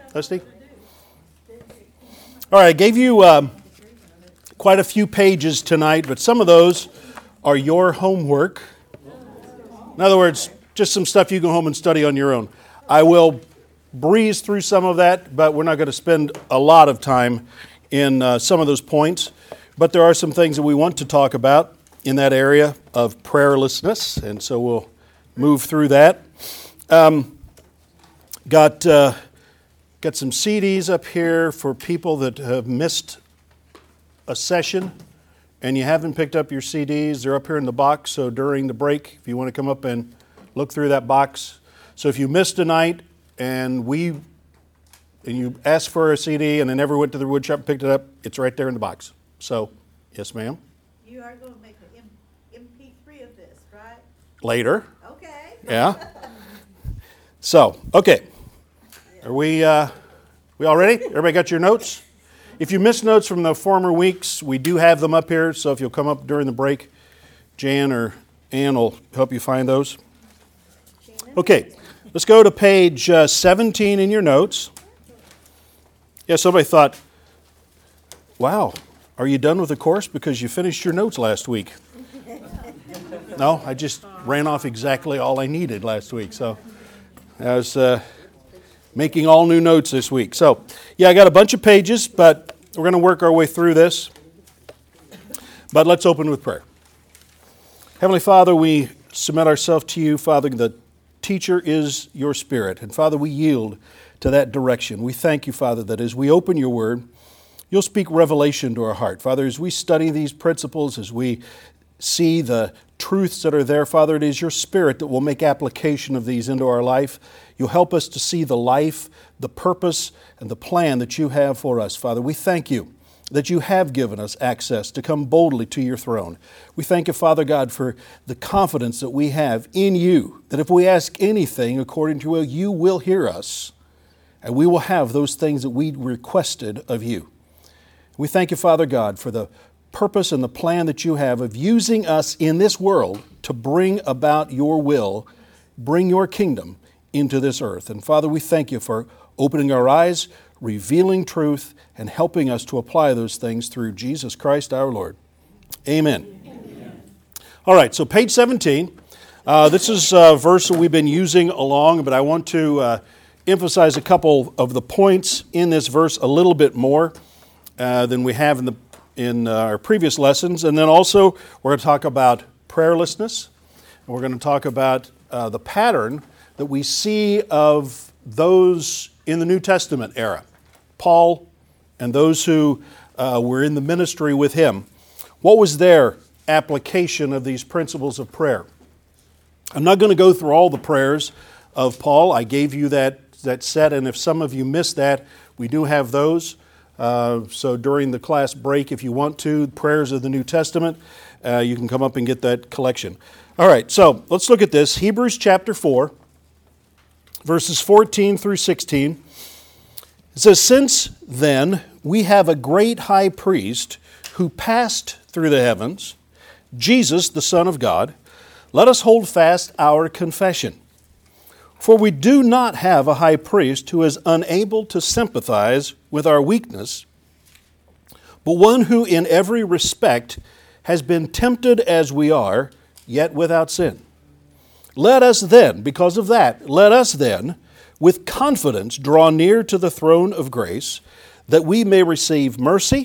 Dusty? All right, I gave you quite a few pages tonight, but some of those are your homework. In other words, just some stuff you go home and study on your own. I will breeze through some of that, but we're not going to spend a lot of time in some of those points. But there are some things that we want to talk about in that area of prayerlessness, and so we'll move through that. Got some CDs up here for people that have missed a session and you haven't picked up your CDs. They're up here in the box, so during the break, if you want to come up and look through that box. So if you missed a night and you asked for a CD and then never went to the wood shop and picked it up, it's right there in the box. So, yes, ma'am? You are going to make an MP3 of this, right? Later. Okay. Yeah. So, okay. Are we all ready? Everybody got your notes? If you missed notes from the former weeks, we do have them up here, so if you'll come up during the break, Jan or Ann will help you find those. Okay, let's go to page 17 in your notes. Yeah, somebody thought, wow, are you done with the course because you finished your notes last week? No, I just ran off exactly all I needed last week, so I was making all new notes this week. So, yeah, I got a bunch of pages, but we're going to work our way through this. But let's open with prayer. Heavenly Father, we submit ourselves to you. Father, the teacher is your Spirit. And Father, we yield to that direction. We thank you, Father, that as we open your word, you'll speak revelation to our heart. Father, as we study these principles, as we see the truths that are there, Father, it is your Spirit that will make application of these into our life. You'll help us to see the life, the purpose, and the plan that you have for us, Father. We thank you that you have given us access to come boldly to your throne. We thank you, Father God, for the confidence that we have in you, that if we ask anything according to your will, you will hear us, and we will have those things that we requested of you. We thank you, Father God, for the purpose and the plan that you have of using us in this world to bring about your will, bring your kingdom into this earth. And Father, we thank you for opening our eyes, revealing truth, and helping us to apply those things through Jesus Christ our Lord. Amen. Amen. All right, so page 17. This is a verse that we've been using along, but I want to emphasize a couple of the points in this verse a little bit more than we have in our previous lessons. And then also, we're going to talk about prayerlessness, and we're going to talk about the pattern that we see of those in the New Testament era, Paul and those who were in the ministry with him. What was their application of these principles of prayer? I'm not going to go through all the prayers of Paul. I gave you that set, and if some of you missed that, we do have those. So during the class break, if you want to, prayers of the New Testament, you can come up and get that collection. All right, so let's look at this. Hebrews chapter 4, verses 14 through 16. It says, "Since then we have a great high priest who passed through the heavens, Jesus, the Son of God, let us hold fast our confession. For we do not have a high priest who is unable to sympathize with our weakness, but one who in every respect has been tempted as we are, yet without sin. Let us then, because of that, with confidence draw near to the throne of grace, that we may receive mercy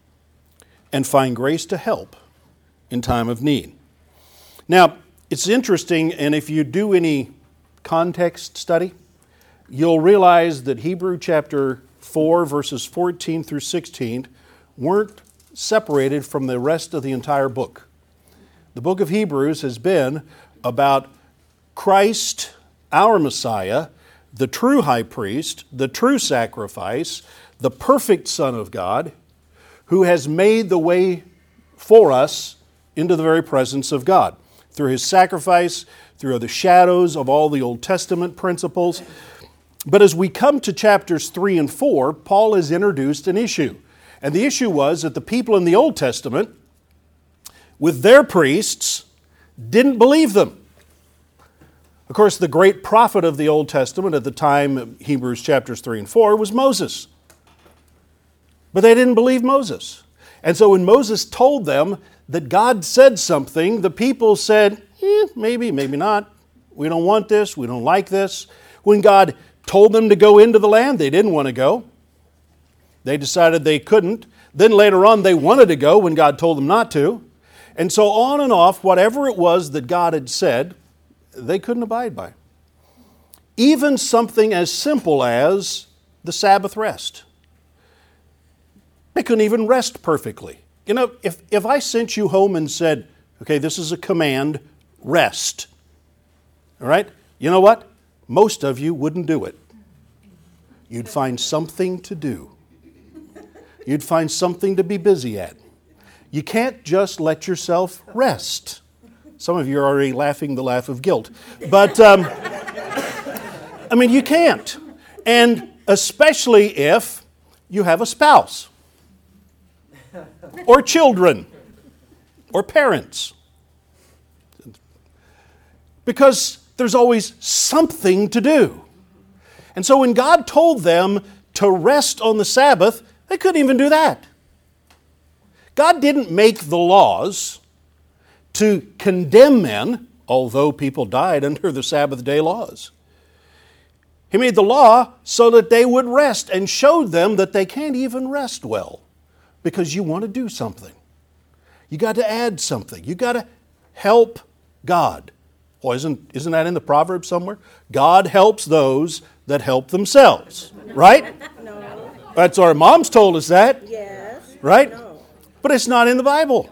and find grace to help in time of need." Now, it's interesting, and if you do any context study, you'll realize that Hebrew chapter 4, verses 14 through 16 weren't separated from the rest of the entire book. The book of Hebrews has been about Christ, our Messiah, the true high priest, the true sacrifice, the perfect Son of God, who has made the way for us into the very presence of God through his sacrifice, through the shadows of all the Old Testament principles. But as we come to chapters 3 and 4, Paul has introduced an issue. And the issue was that the people in the Old Testament, with their priests, didn't believe them. Of course, the great prophet of the Old Testament at the time, Hebrews chapters 3 and 4, was Moses. But they didn't believe Moses. And so when Moses told them that God said something, the people said, maybe, maybe not. We don't want this. We don't like this. When God told them to go into the land, they didn't want to go. They decided they couldn't. Then later on, they wanted to go when God told them not to. And so on and off, whatever it was that God had said, they couldn't abide by. Even something as simple as the Sabbath rest. They couldn't even rest perfectly. You know, if I sent you home and said, okay, this is a command, rest. All right? You know what? Most of you wouldn't do it. You'd find something to do. You'd find something to be busy at. You can't just let yourself rest. Some of you are already laughing the laugh of guilt. But, you can't. And especially if you have a spouse, or children, or parents. Because there's always something to do. And so when God told them to rest on the Sabbath, they couldn't even do that. God didn't make the laws to condemn men, although people died under the Sabbath day laws. He made the law so that they would rest and showed them that they can't even rest well because you want to do something. You got to add something. You got to help God. Well, isn't that in the Proverbs somewhere? God helps those that help themselves, right? No. That's our moms told us that, Yes. right? No. But it's not in the Bible.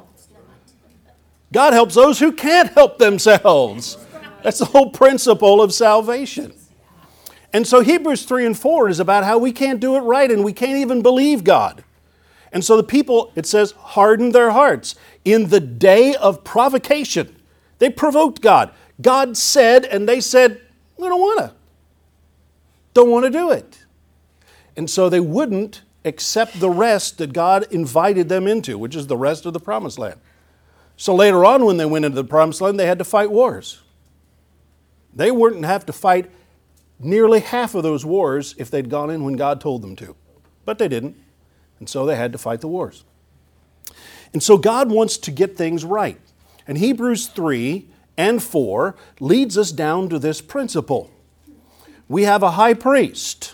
God helps those who can't help themselves. That's the whole principle of salvation. And so Hebrews 3 and 4 is about how we can't do it right and we can't even believe God. And so the people, it says, hardened their hearts. In the day of provocation, they provoked God. God said, and they said, we don't want to. Don't want to do it. And so they wouldn't accept the rest that God invited them into, which is the rest of the promised land. So later on, when they went into the promised land, they had to fight wars. They wouldn't have to fight nearly half of those wars if they'd gone in when God told them to. But they didn't. And so they had to fight the wars. And so God wants to get things right. And Hebrews 3 and 4 leads us down to this principle. We have a high priest.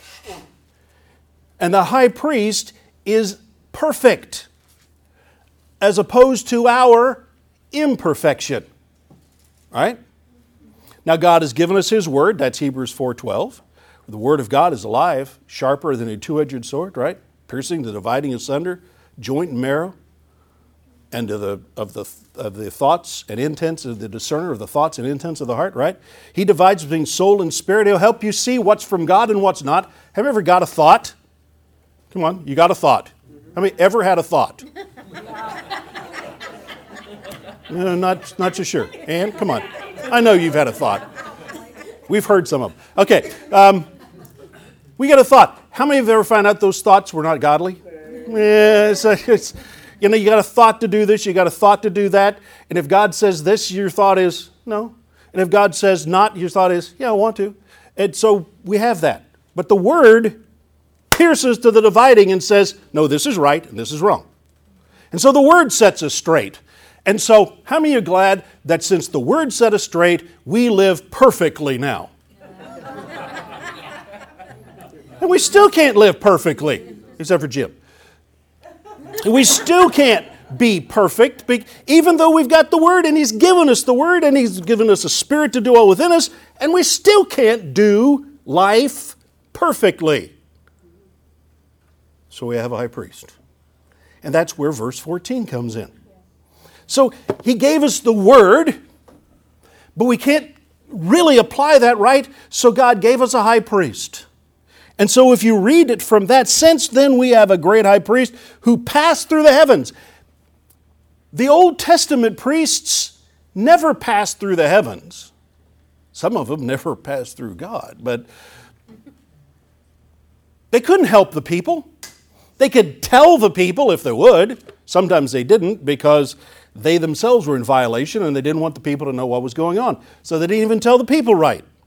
And the high priest is perfect as opposed to our imperfection. All right? Now God has given us His Word. That's Hebrews 4:12. The Word of God is alive, sharper than a two-edged sword, right? Piercing the dividing asunder, joint and marrow, and of the thoughts and intents of the discerner of the thoughts and intents of the heart, right? He divides between soul and spirit. He'll help you see what's from God and what's not. Have you ever got a thought? Come on, you got a thought. How many ever had a thought? No, not so sure. Ann, come on. I know you've had a thought. We've heard some of them. Okay, we got a thought. How many of you ever found out those thoughts were not godly? Yeah, you got a thought to do this, you got a thought to do that, and if God says this, your thought is no. And if God says not, your thought is, yeah, I want to. And so we have that. But the Word pierces to the dividing and says, no, this is right and this is wrong. And so the Word sets us straight. And so how many are glad that since the Word set us straight, we live perfectly now? And we still can't live perfectly, except for Jim. We still can't be perfect, even though we've got the Word, and He's given us the Word, and He's given us a Spirit to dwell within us, and we still can't do life perfectly. So we have a high priest. And that's where verse 14 comes in. So He gave us the Word, but we can't really apply that right, so God gave us a high priest. And so if you read it from that sense, then we have a great high priest who passed through the heavens. The Old Testament priests never passed through the heavens. Some of them never passed through God, but they couldn't help the people. They could tell the people if they would. Sometimes they didn't because they themselves were in violation and they didn't want the people to know what was going on. So they didn't even tell the people right.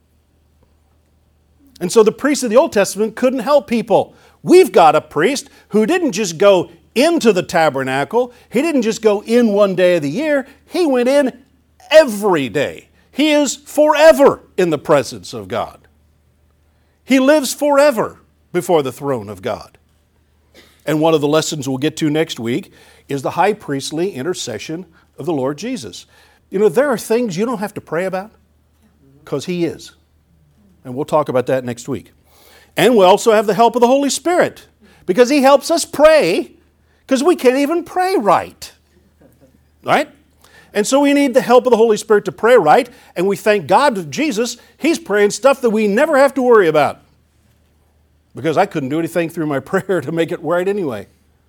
And so the priests of the Old Testament couldn't help people. We've got a priest who didn't just go into the tabernacle. He didn't just go in one day of the year. He went in every day. He is forever in the presence of God. He lives forever before the throne of God. And one of the lessons we'll get to next week is the high priestly intercession of the Lord Jesus. You know, there are things you don't have to pray about because He is. And we'll talk about that next week. And we also have the help of the Holy Spirit because He helps us pray because we can't even pray right. Right? And so we need the help of the Holy Spirit to pray right. And we thank God that Jesus, He's praying stuff that we never have to worry about. Because I couldn't do anything through my prayer to make it right anyway.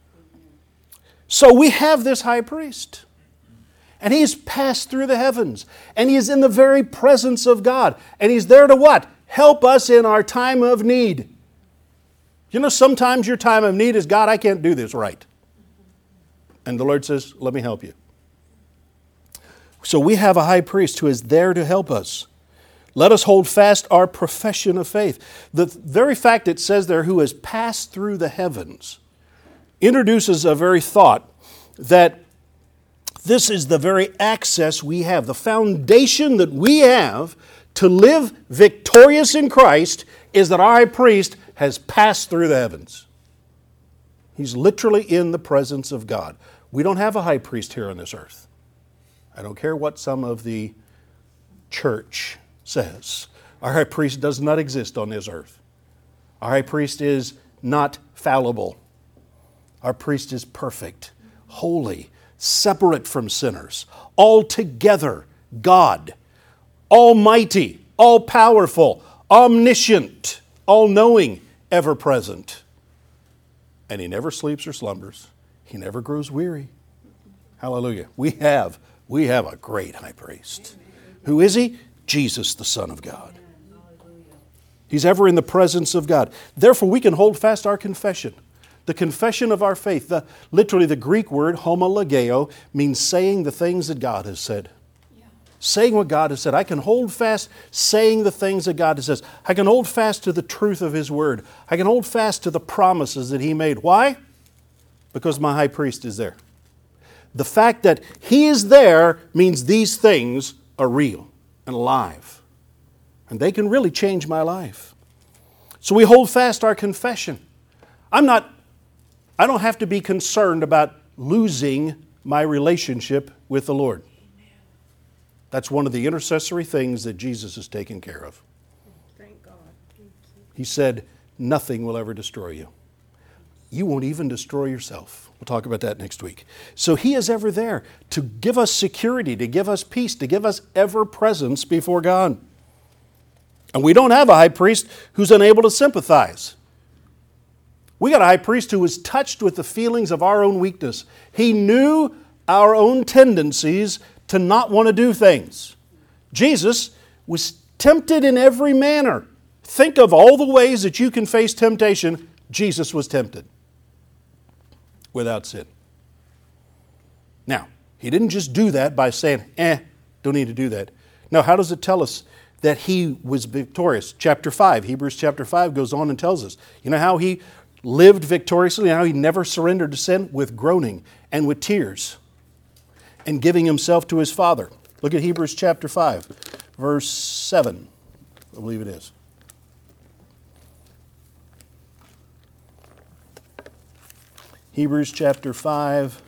So we have this high priest. And He's passed through the heavens. And He is in the very presence of God. And He's there to what? Help us in our time of need. You know, sometimes your time of need is, God, I can't do this right. And the Lord says, let me help you. So we have a high priest who is there to help us. Let us hold fast our profession of faith. The very fact it says there, who has passed through the heavens, introduces a very thought that this is the very access we have, the foundation that we have to live victorious in Christ is that our high priest has passed through the heavens. He's literally in the presence of God. We don't have a high priest here on this earth. I don't care what some of the church says. Our high priest does not exist on this earth. Our high priest is not fallible. Our priest is perfect, holy, separate from sinners, altogether God, almighty, all-powerful, omniscient, all-knowing, ever-present. And He never sleeps or slumbers. He never grows weary. Hallelujah. We have a great high priest. Who is He? Jesus, the Son of God. He's ever in the presence of God. Therefore, we can hold fast our confession. The confession of our faith. Literally, the Greek word homologeo means saying the things that God has said. Yeah. Saying what God has said. I can hold fast saying the things that God has said. I can hold fast to the truth of His Word. I can hold fast to the promises that He made. Why? Because my high priest is there. The fact that He is there means these things are real and alive. And they can really change my life. So we hold fast our confession. I don't have to be concerned about losing my relationship with the Lord. That's one of the intercessory things that Jesus has taken care of. Thank God. He said, nothing will ever destroy you. You won't even destroy yourself. We'll talk about that next week. So He is ever there to give us security, to give us peace, to give us ever presence before God. And we don't have a high priest who's unable to sympathize. We got a high priest who was touched with the feelings of our own weakness. He knew our own tendencies to not want to do things. Jesus was tempted in every manner. Think of all the ways that you can face temptation. Jesus was tempted without sin. Now, He didn't just do that by saying, don't need to do that. Now, how does it tell us that He was victorious? Chapter 5, Hebrews chapter 5 goes on and tells us. You know how He lived victoriously, how He never surrendered to sin? With groaning and with tears and giving Himself to His Father. Look at Hebrews chapter 5, verse 7, I believe it is. Hebrews chapter 5.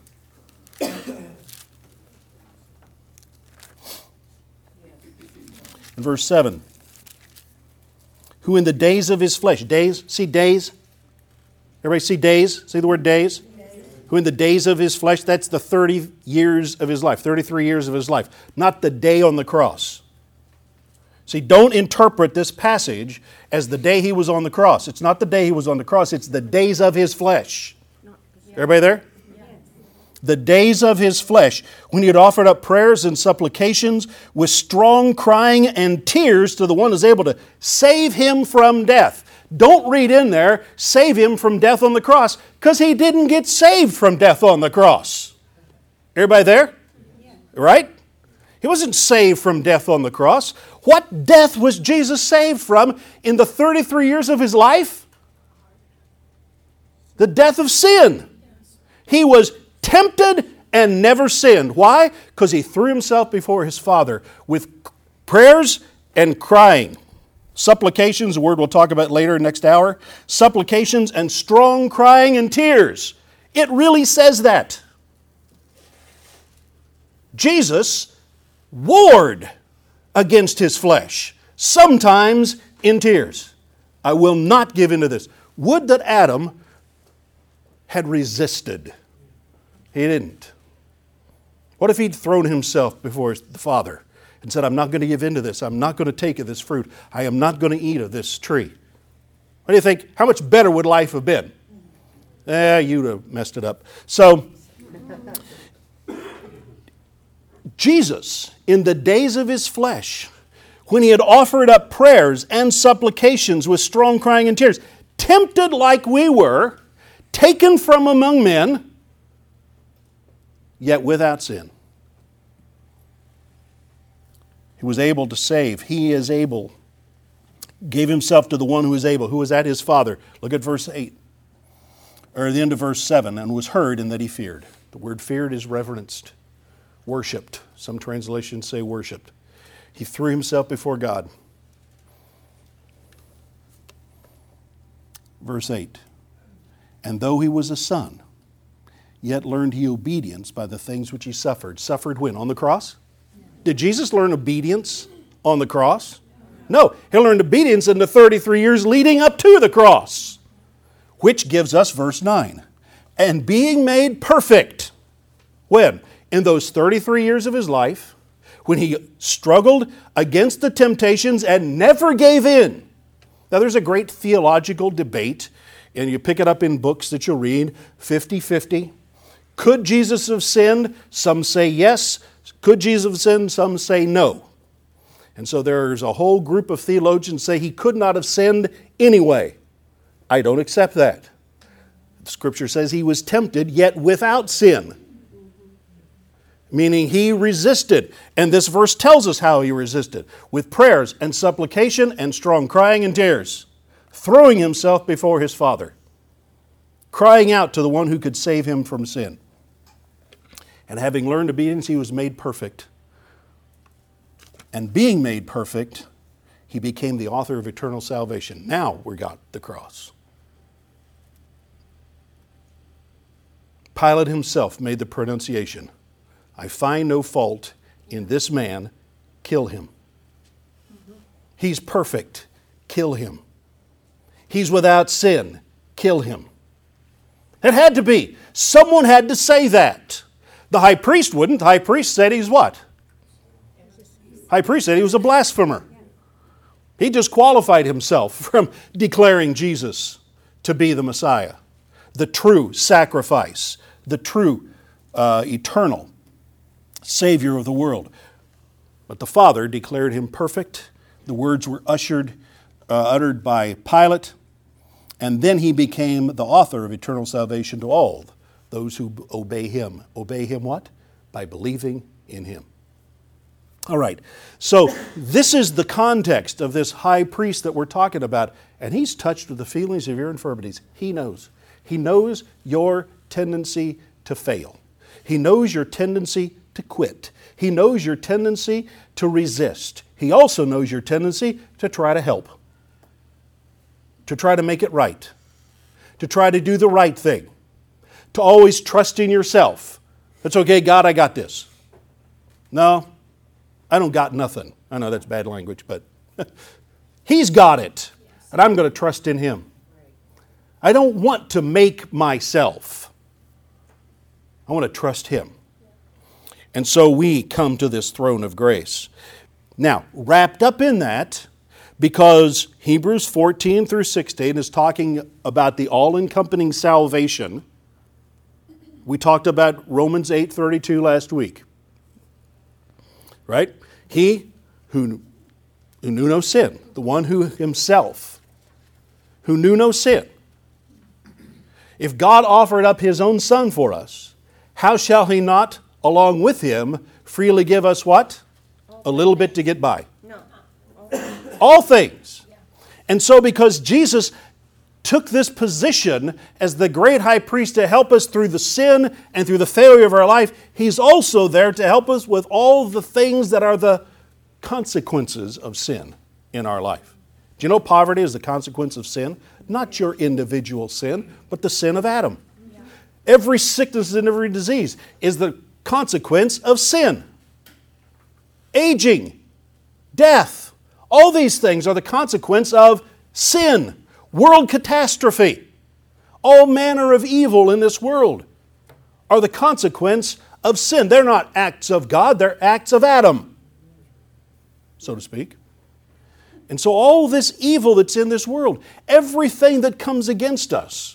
And verse 7. Who in the days of His flesh, days, see days? Everybody see days? See the word days? Who in the days of His flesh, that's the 30 years of His life, 33 years of His life, not the day on the cross. See, don't interpret this passage as the day He was on the cross. It's not the day He was on the cross, it's the days of His flesh. Everybody there? Yes. The days of His flesh, when He had offered up prayers and supplications with strong crying and tears to the one who is able to save Him from death. Don't read in there, save Him from death on the cross, because He didn't get saved from death on the cross. Everybody there? Yes. Right? He wasn't saved from death on the cross. What death was Jesus saved from in the 33 years of his life? The death of sin. He was tempted and never sinned. Why? Because he threw himself before his Father with prayers and crying. Supplications, a word we'll talk about later next hour. Supplications and strong crying and tears. It really says that. Jesus warred against his flesh, sometimes in tears. I will not give into this. Would that Adam had resisted. He didn't. What if he'd thrown himself before the Father and said, I'm not going to give into this. I'm not going to take of this fruit. I am not going to eat of this tree. What do you think? How much better would life have been? You'd have messed it up. So, Jesus, in the days of his flesh, when he had offered up prayers and supplications with strong crying and tears, tempted like we were, taken from among men, yet without sin. He was able to save. He is able. Gave himself to the one who is able, who was at his Father. Look at verse 8, or the end of verse 7, and was heard in that he feared. The word feared is reverenced, worshipped. Some translations say worshipped. He threw himself before God. Verse 8, and though he was a son, yet learned he obedience by the things which he suffered. Suffered when? On the cross? Did Jesus learn obedience on the cross? No, he learned obedience in the 33 years leading up to the cross, which gives us verse 9. And being made perfect. When? In those 33 years of his life, when he struggled against the temptations and never gave in. Now there's a great theological debate, and you pick it up in books that you'll read, 50-50. Could Jesus have sinned? Some say yes. Could Jesus have sinned? Some say no. And so there's a whole group of theologians say he could not have sinned anyway. I don't accept that. The Scripture says he was tempted, yet without sin. Meaning he resisted. And this verse tells us how he resisted. With prayers and supplication and strong crying and tears. Throwing himself before his Father. Crying out to the one who could save him from sin. And having learned obedience, he was made perfect. And being made perfect, he became the author of eternal salvation. Now we got the cross. Pilate himself made the pronunciation, I find no fault in this man, kill him. He's perfect, kill him. He's without sin, kill him. It had to be. Someone had to say that. The high priest wouldn't. The high priest said he's what? High priest said he was a blasphemer. He disqualified himself from declaring Jesus to be the Messiah, the true sacrifice, the true eternal Savior of the world. But the Father declared him perfect. The words were uttered by Pilate, and then he became the author of eternal salvation to all those who obey him. Obey him what? By believing in him. All right, so this is the context of this high priest that we're talking about, and he's touched with the feelings of your infirmities. He knows. He knows your tendency to fail. He knows your tendency to quit. He knows your tendency to resist. He also knows your tendency to try to help, to try to make it right, to try to do the right thing, to always trust in yourself. It's okay, God, I got this. No, I don't got nothing. I know that's bad language, but He's got it, and I'm going to trust in Him. I don't want to make myself. I want to trust Him. And so we come to this throne of grace. Now, wrapped up in that, because Hebrews 14 through 16 is talking about the all-encompassing salvation. We talked about Romans 8:32 last week. Right? He who knew no sin, the one who himself, who knew no sin. If God offered up His own Son for us, how shall He not, along with Him, freely give us what? a little bit to get by. No. All things. And so because Jesus took this position as the great high priest to help us through the sin and through the failure of our life, He's also there to help us with all the things that are the consequences of sin in our life. Do you know poverty is the consequence of sin? Not your individual sin, but the sin of Adam. Yeah. Every sickness and every disease is the consequence of sin. Aging, death, all these things are the consequence of sin. World catastrophe, all manner of evil in this world are the consequence of sin. They're not acts of God, they're acts of Adam, so to speak. And so all this evil that's in this world, everything that comes against us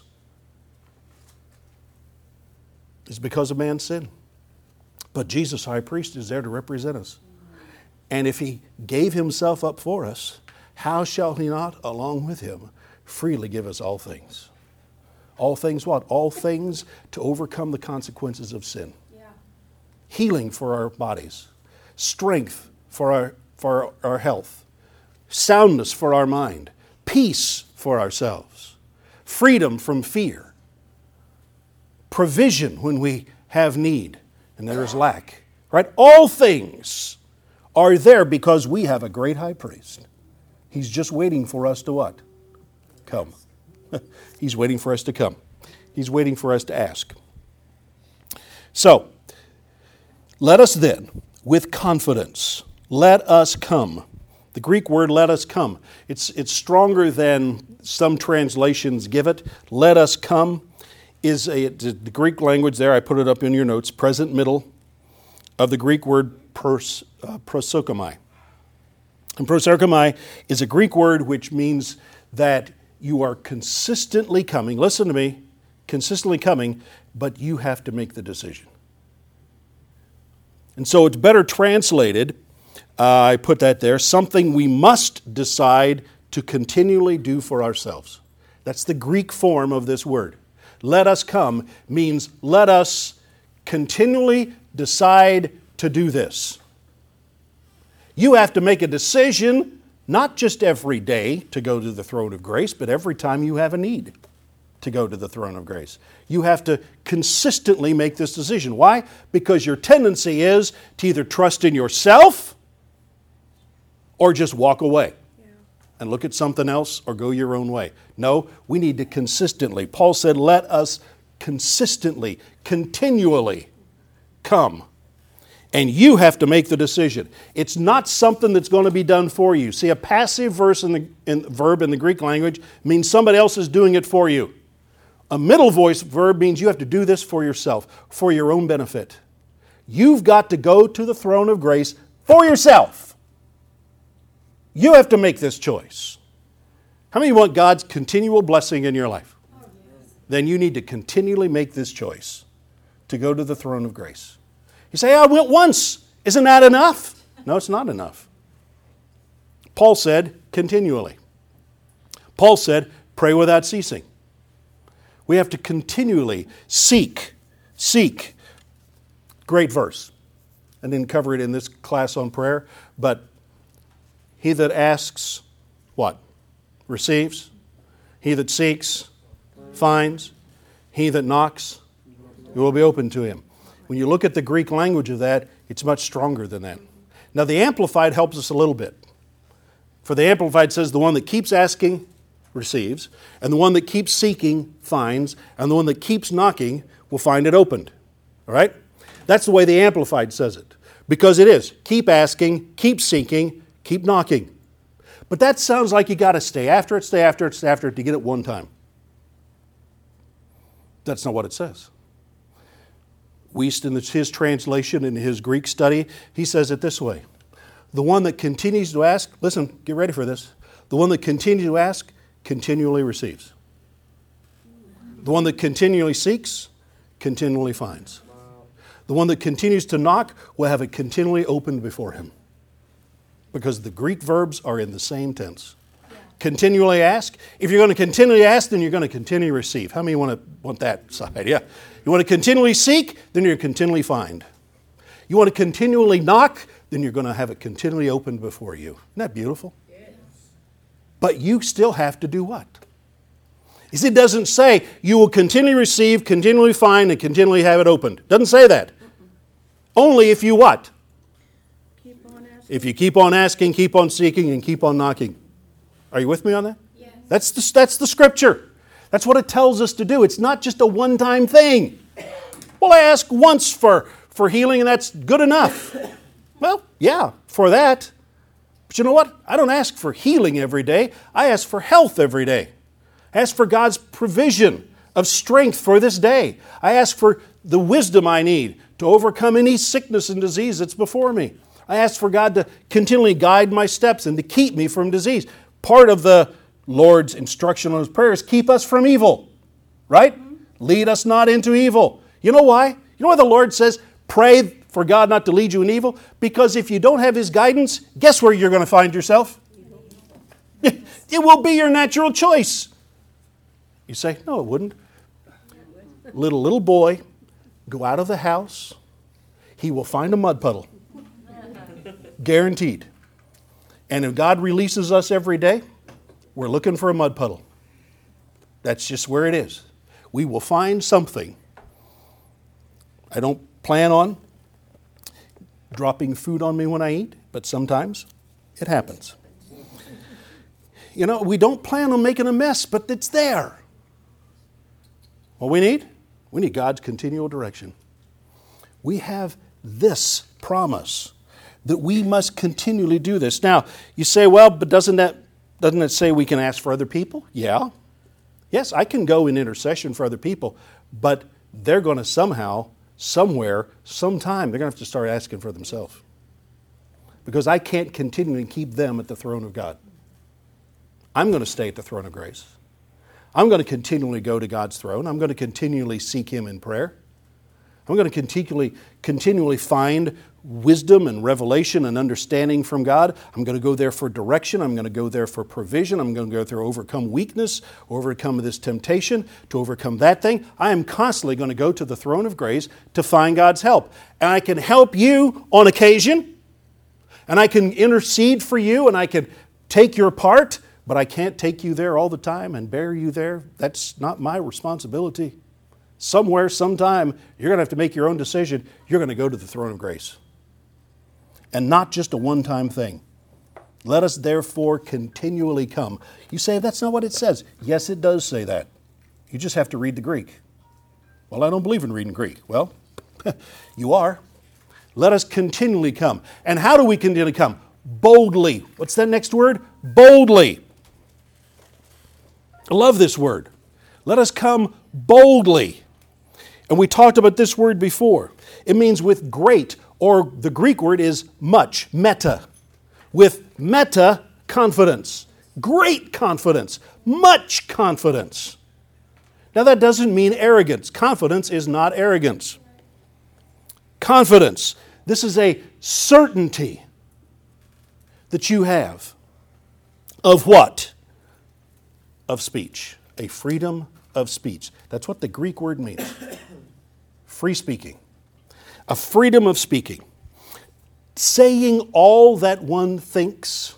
is because of man's sin. But Jesus, high priest, is there to represent us. And if He gave Himself up for us, how shall He not, along with Him, freely give us all things? All things what? All things to overcome the consequences of sin. Yeah. Healing for our bodies. Strength for our health. Soundness for our mind. Peace for ourselves. Freedom from fear. Provision when we have need and there is lack. Right? All things are there because we have a great high priest. He's just waiting for us to what? Come. He's waiting for us to come. He's waiting for us to ask. So, let us then, with confidence, let us come. The Greek word let us come. It's stronger than some translations give it. Let us come is the Greek language there, I put it up in your notes, present middle of the Greek word prosokomai. And prosokomai is a Greek word which means that you are consistently coming, listen to me, consistently coming, but you have to make the decision. And so it's better translated, I put that there, something we must decide to continually do for ourselves. That's the Greek form of this word. Let us come means let us continually decide to do this. You have to make a decision, not just every day to go to the throne of grace, but every time you have a need to go to the throne of grace. You have to consistently make this decision. Why? Because your tendency is to either trust in yourself or just walk away and look at something else or go your own way. No, we need to consistently. Paul said, let us consistently, continually come. And you have to make the decision. It's not something that's going to be done for you. See, a passive verb in the Greek language means somebody else is doing it for you. A middle voice verb means you have to do this for yourself, for your own benefit. You've got to go to the throne of grace for yourself. You have to make this choice. How many want God's continual blessing in your life? Oh, yes. Then you need to continually make this choice to go to the throne of grace. You say, I went once. Isn't that enough? No, it's not enough. Paul said, continually. Paul said, pray without ceasing. We have to continually seek. Great verse. I didn't cover it in this class on prayer, but he that asks, what? Receives. He that seeks, finds. He that knocks, it will be open to him. When you look at the Greek language of that, it's much stronger than that. Now, the Amplified helps us a little bit. For the Amplified says, the one that keeps asking receives, and the one that keeps seeking finds, and the one that keeps knocking will find it opened. All right? That's the way the Amplified says it. Because it is. Keep asking, keep seeking, keep knocking. But that sounds like you got to stay after it to get it one time. That's not what it says. Wuest, in his translation, in his Greek study, he says it this way. The one that continues to ask, listen, get ready for this. The one that continues to ask continually receives. The one that continually seeks continually finds. The one that continues to knock will have it continually opened before him. Because the Greek verbs are in the same tense. Continually ask. If you're going to continually ask, then you're going to continually receive. How many want that side? Yeah. You want to continually seek, then you're continually find. You want to continually knock, then you're going to have it continually opened before you. Isn't that beautiful? Yes. But you still have to do what? It doesn't say you will continually receive, continually find, and continually have it opened. It doesn't say that. Only if you what? Keep on asking. If you keep on asking, keep on seeking, and keep on knocking. Are you with me on that? Yes. That's the Scripture. That's what it tells us to do. It's not just a one-time thing. Well, I ask once for healing, and that's good enough. Well, yeah, for that. But you know what? I don't ask for healing every day. I ask for health every day. I ask for God's provision of strength for this day. I ask for the wisdom I need to overcome any sickness and disease that's before me. I ask for God to continually guide my steps and to keep me from disease. Part of the Lord's instruction on His prayers, keep us from evil, right? Lead us not into evil. You know why? You know why the Lord says, pray for God not to lead you in evil? Because if you don't have His guidance, guess where you're going to find yourself? It will be your natural choice. You say, no, it wouldn't. Little boy, go out of the house. He will find a mud puddle. Guaranteed. And if God releases us every day, we're looking for a mud puddle. That's just where it is. We will find something. I don't plan on dropping food on me when I eat, but sometimes it happens. You know, we don't plan on making a mess, but it's there. What we need? We need God's continual direction. We have this promise that we must continually do this. Now, you say, well, but doesn't it say we can ask for other people? Yeah. Yes, I can go in intercession for other people, but they're going to somehow, somewhere, sometime, they're going to have to start asking for themselves. Because I can't continually keep them at the throne of God. I'm going to stay at the throne of grace. I'm going to continually go to God's throne. I'm going to continually seek Him in prayer. I'm going to continually find wisdom and revelation and understanding from God. I'm going to go there for direction. I'm going to go there for provision. I'm going to go there to overcome weakness, overcome this temptation, to overcome that thing. I am constantly going to go to the throne of grace to find God's help. And I can help you on occasion, and I can intercede for you, and I can take your part, but I can't take you there all the time and bear you there. That's not my responsibility. Somewhere, sometime, you're going to have to make your own decision. You're going to go to the throne of grace. And not just a one-time thing. Let us therefore continually come. You say, that's not what it says. Yes, it does say that. You just have to read the Greek. Well, I don't believe in reading Greek. Well, you are. Let us continually come. And how do we continually come? Boldly. What's that next word? Boldly. I love this word. Let us come boldly. And we talked about this word before. It means with great, or the Greek word is much, meta. With meta confidence. Great confidence. Much confidence. Now that doesn't mean arrogance. Confidence is not arrogance. Confidence. This is a certainty that you have of what? Of speech. A freedom of speech. That's what the Greek word means. Free speaking. A freedom of speaking. Saying all that one thinks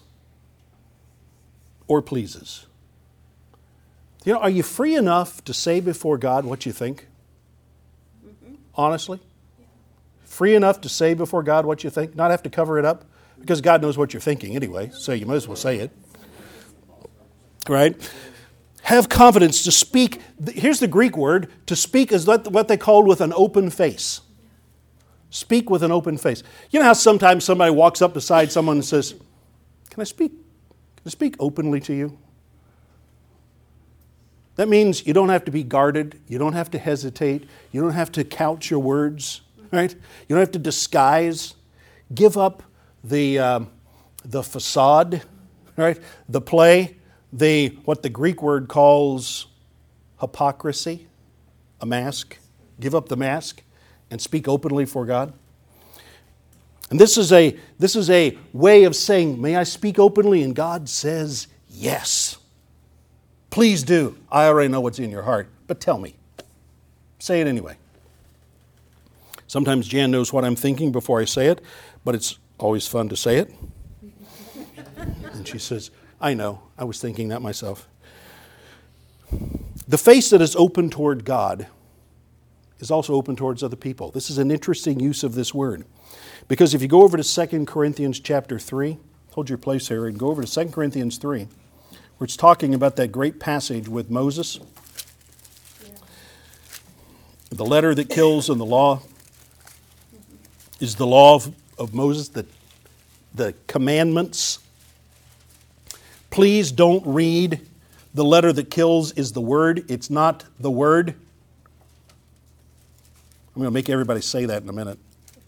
or pleases. You know, are you free enough to say before God what you think? Honestly? Free enough to say before God what you think? Not have to cover it up? Because God knows what you're thinking anyway, so you might as well say it. Right? Have confidence to speak. Here's the Greek word. To speak is what they call with an open face. Speak with an open face. You know how sometimes somebody walks up beside someone and says, Can I speak openly to you? That means you don't have to be guarded. You don't have to hesitate. You don't have to couch your words. Right? You don't have to disguise. Give up the facade. Right? The play. What the Greek word calls hypocrisy, a mask. Give up the mask and speak openly for God. And this is a way of saying, may I speak openly? And God says, yes. Please do. I already know what's in your heart, but tell me. Say it anyway. Sometimes Jan knows what I'm thinking before I say it, but it's Always fun to say it. And she says, I know, I was thinking that myself. The face that is open toward God is also open towards other people. This is an interesting use of this word. Because if you go over to 2 Corinthians chapter 3, hold your place here and go over to 2 Corinthians 3, where it's talking about that great passage with Moses. The letter that kills and the law is the law of Moses, the commandments. Please don't read the letter that kills is the word. It's not the word. I'm going to make everybody say that in a minute.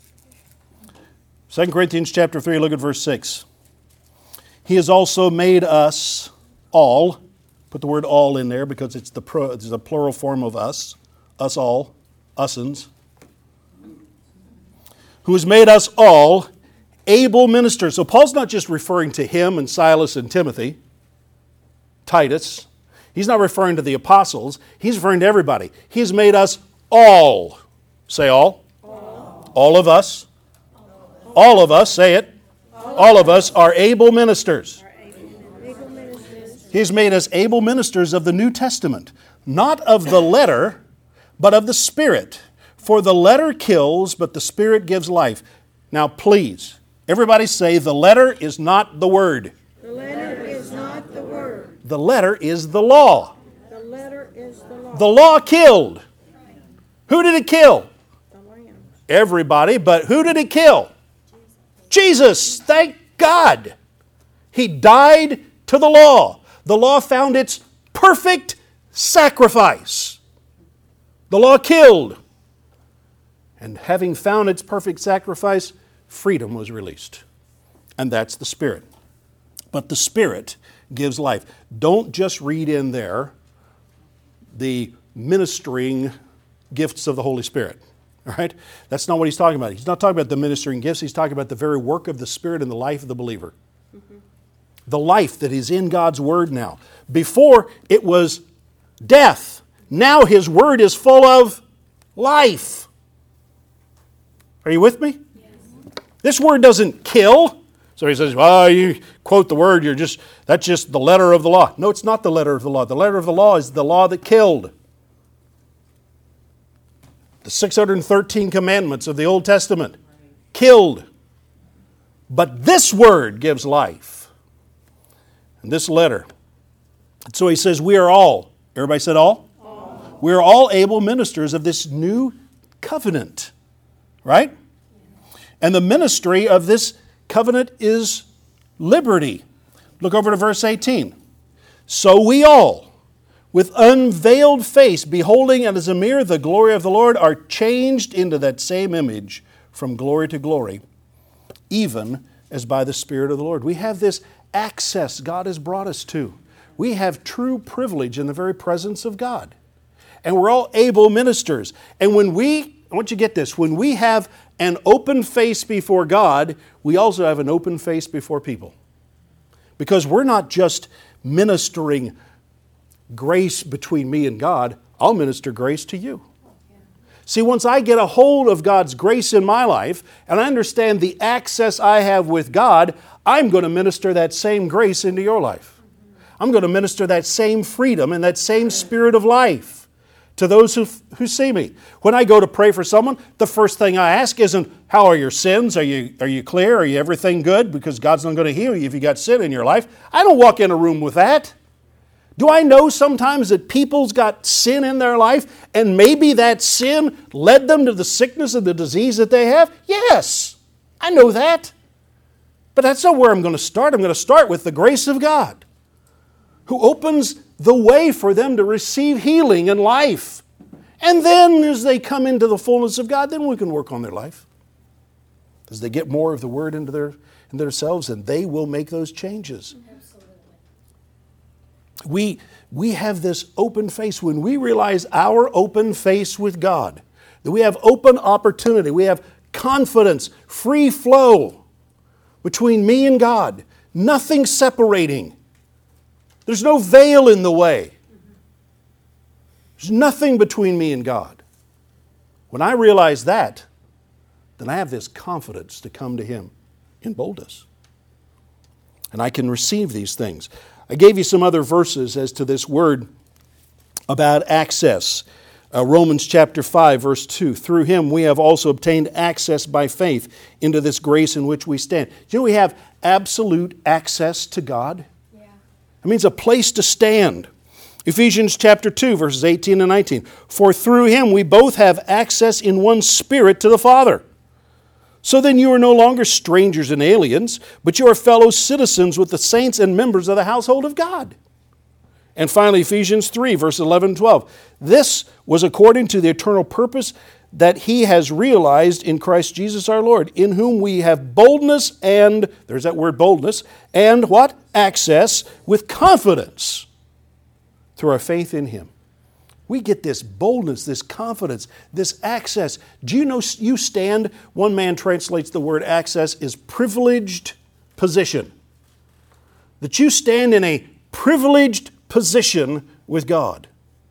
2 Corinthians chapter 3, look at verse 6. He has also made us all, put the word all in there because it's the plural form of us all, usins, who has made us all able ministers. So Paul's not just referring to him and Silas and Timothy, Titus. He's not referring to the apostles. He's referring to everybody. He's made us all. Say all. All of us. All of us, say it. All of us are able ministers. He's made us able ministers of the New Testament, not of the letter, but of the Spirit. For the letter kills, but the Spirit gives life. Now please, everybody say, the letter is not the word. The letter is not the word. The letter is the law. The letter is the law. The law killed. Who did it kill? The Lamb. Everybody, but who did it kill? Jesus. Thank God. He died to the law. The law found its perfect sacrifice. The law killed. And having found its perfect sacrifice, freedom was released. And that's the Spirit. But the Spirit gives life. Don't just read in there the ministering gifts of the Holy Spirit. All right? That's not what he's talking about. He's not talking about the ministering gifts. He's talking about the very work of the Spirit in the life of the believer. Mm-hmm. The life that is in God's Word now. Before, it was death. Now His Word is full of life. Are you with me? Yes. This Word doesn't kill. So he says, well, you quote the Word, that's just the letter of the law. No, it's not the letter of the law. The letter of the law is the law that killed. The 613 commandments of the Old Testament killed. But this Word gives life. And this letter. So he says, we are all, everybody said all? All. We are all able ministers of this new covenant. Right? And the ministry of this covenant is liberty. Look over to verse 18. So we all, with unveiled face, beholding as a mirror the glory of the Lord, are changed into that same image from glory to glory, even as by the Spirit of the Lord. We have this access God has brought us to. We have true privilege in the very presence of God. And we're all able ministers. And I want you to get this, when we have an open face before God, we also have an open face before people. Because we're not just ministering grace between me and God, I'll minister grace to you. See, once I get a hold of God's grace in my life, and I understand the access I have with God, I'm going to minister that same grace into your life. I'm going to minister that same freedom and that same spirit of life to those who see me. When I go to pray for someone, the first thing I ask isn't, how are your sins? Are you clear? Are you everything good? Because God's not going to heal you if you got sin in your life. I don't walk in a room with that. Do I know sometimes that people's got sin in their life and maybe that sin led them to the sickness and the disease that they have? Yes, I know that. But that's not where I'm going to start. I'm going to start with the grace of God, who opens the way for them to receive healing and life. And then as they come into the fullness of God, then we can work on their life. As they get more of the Word into themselves, and they will make those changes. Absolutely. We have this open face. When we realize our open face with God, that we have open opportunity, we have confidence, free flow between me and God, nothing separating. There's no veil in the way. There's nothing between me and God. When I realize that, then I have this confidence to come to Him in boldness. And I can receive these things. I gave you some other verses as to this word about access. Romans chapter 5, verse 2. Through him we have also obtained access by faith into this grace in which we stand. Do you know we have absolute access to God? Yeah. It means a place to stand. Ephesians chapter 2, verses 18 and 19. For through him we both have access in one spirit to the Father. So then you are no longer strangers and aliens, but you are fellow citizens with the saints and members of the household of God. And finally, Ephesians 3, verse 11 and 12. This was according to the eternal purpose that he has realized in Christ Jesus our Lord, in whom we have boldness and, there's that word boldness, and what? Access with confidence through our faith in him. We get this boldness, this confidence, this access. Do you know you stand, one man translates the word access as privileged position. That you stand in a privileged position with God.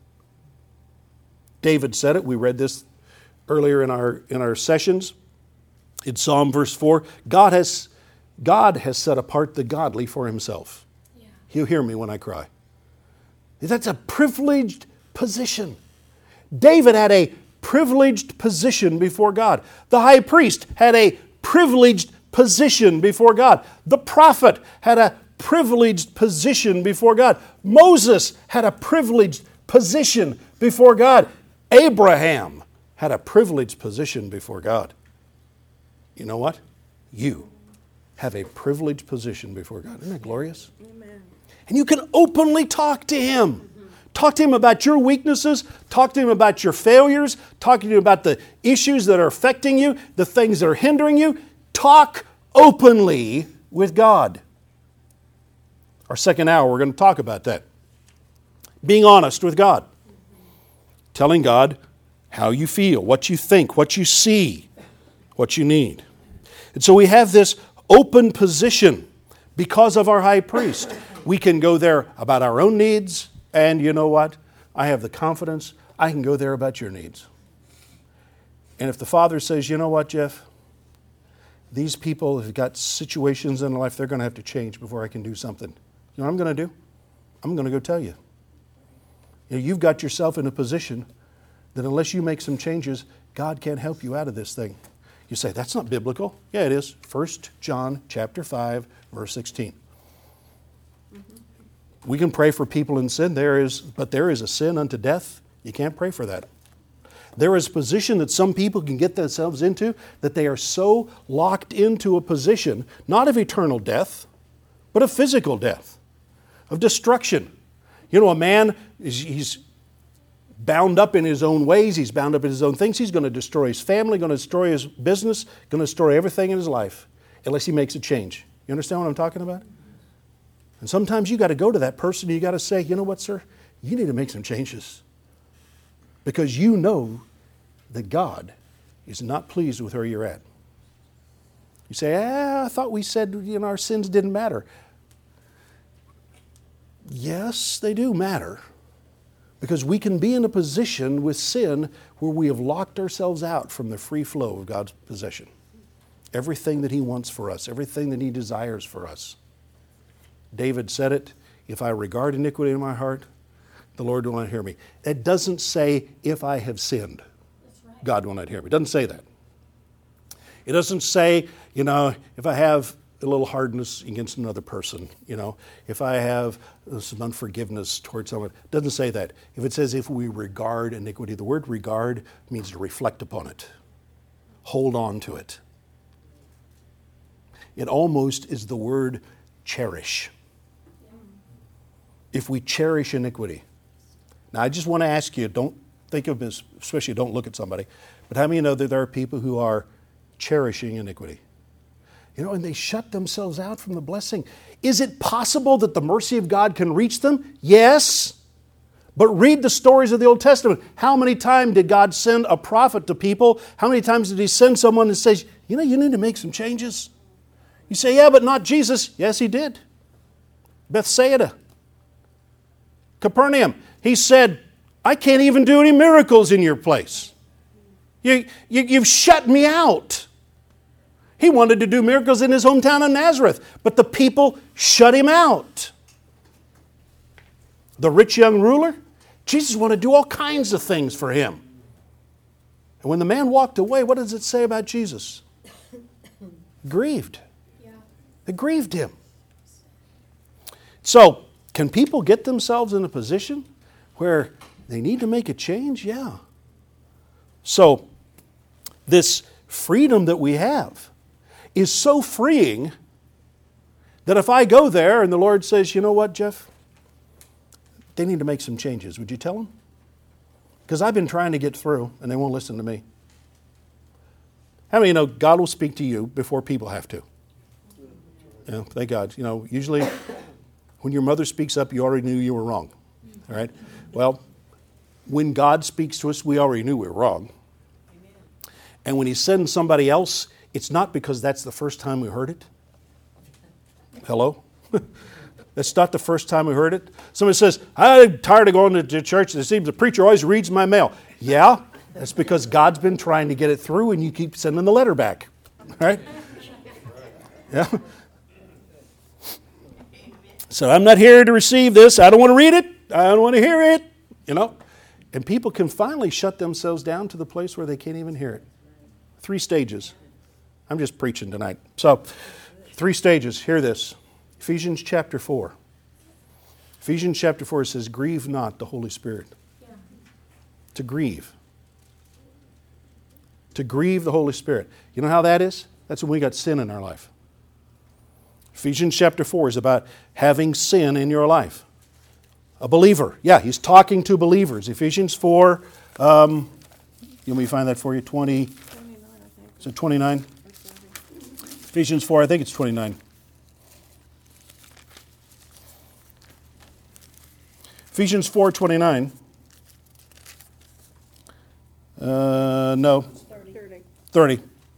David said it. We read this earlier in our sessions. In Psalm verse 4, God has set apart the godly for himself. Yeah. He'll hear me when I cry. That's a privileged position. David had a privileged position before God. The high priest had a privileged position before God. The prophet had a privileged position before God. Moses had a privileged position before God. Abraham had a privileged position before God. You know what? You have a privileged position before God. Isn't that glorious? Amen. And you can openly talk to him. Talk to him about your weaknesses. Talk to him about your failures. Talk to him about the issues that are affecting you, the things that are hindering you. Talk openly with God. Our second hour, we're going to talk about that. Being honest with God. Telling God how you feel, what you think, what you see, what you need. And so we have this open position because of our high priest. We can go there about our own needs. And you know what? I have the confidence I can go there about your needs. And if the Father says, you know what, Jeff? These people have got situations in life they're going to have to change before I can do something. You know what I'm going to do? I'm going to go tell you. You've got yourself in a position that unless you make some changes, God can't help you out of this thing. You say, that's not biblical. Yeah, it is. 1 John chapter 5, verse 16. We can pray for people in sin, but there is a sin unto death. You can't pray for that. There is a position that some people can get themselves into that they are so locked into a position, not of eternal death, but of physical death, of destruction. You know, a man, he's bound up in his own ways, he's bound up in his own things. He's going to destroy his family, going to destroy his business, going to destroy everything in his life unless he makes a change. You understand what I'm talking about? And sometimes you got to go to that person and you got to say, you know what, sir? You need to make some changes. Because you know that God is not pleased with where you're at. You say, I thought we said our sins didn't matter. Yes, they do matter. Because we can be in a position with sin where we have locked ourselves out from the free flow of God's possession. Everything that he wants for us, everything that he desires for us. David said it, if I regard iniquity in my heart, the Lord will not hear me. It doesn't say, if I have sinned, God will not hear me. It doesn't say that. It doesn't say, if I have a little hardness against another person, if I have some unforgiveness towards someone. It doesn't say that. If it says, if we regard iniquity, the word regard means to reflect upon it, hold on to it. It almost is the word cherish. If we cherish iniquity. Now, I just want to ask you, don't think of this, especially don't look at somebody, but how many know that there are people who are cherishing iniquity? And they shut themselves out from the blessing. Is it possible that the mercy of God can reach them? Yes. But read the stories of the Old Testament. How many times did God send a prophet to people? How many times did he send someone and say, you need to make some changes? You say, yeah, but not Jesus. Yes, he did. Bethsaida. Capernaum. He said, I can't even do any miracles in your place. You've shut me out. He wanted to do miracles in his hometown of Nazareth, but the people shut him out. The rich young ruler, Jesus wanted to do all kinds of things for him. And when the man walked away, what does it say about Jesus? Grieved. It grieved him. So, can people get themselves in a position where they need to make a change? Yeah. So, this freedom that we have is so freeing that if I go there and the Lord says, you know what, Jeff? They need to make some changes. Would you tell them? Because I've been trying to get through and they won't listen to me. How many know God will speak to you before people have to? Yeah, thank God. You know, usually when your mother speaks up, you already knew you were wrong. All right? Well, when God speaks to us, we already knew we were wrong. And when He sends somebody else, it's not because that's the first time we heard it. Hello? That's not the first time we heard it. Somebody says, I'm tired of going to church. It seems the preacher always reads my mail. Yeah, that's because God's been trying to get it through and you keep sending the letter back. Right? Yeah. So I'm not here to receive this. I don't want to read it. I don't want to hear it. You know? And people can finally shut themselves down to the place where they can't even hear it. 3 stages. I'm just preaching tonight. So, 3 stages. Hear this. Ephesians chapter 4. Ephesians chapter 4 says, grieve not the Holy Spirit. Yeah. To grieve. To grieve the Holy Spirit. You know how that is? That's when we got sin in our life. Ephesians chapter 4 is about having sin in your life. A believer. Yeah, he's talking to believers. Ephesians 4, you want me to find that for you? 29, I think. Is it 29? Ephesians 4, I think it's 29. Ephesians 4:29. No. 30.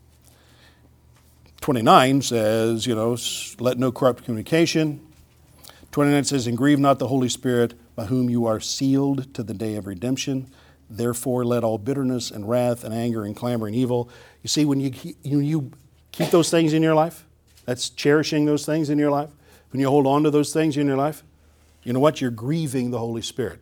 29 says, let no corrupt communication. 29 says, and grieve not the Holy Spirit, by whom you are sealed to the day of redemption. Therefore, let all bitterness and wrath and anger and clamor and evil. You see, when you keep those things in your life, that's cherishing those things in your life. When you hold on to those things in your life, you know what? You're grieving the Holy Spirit.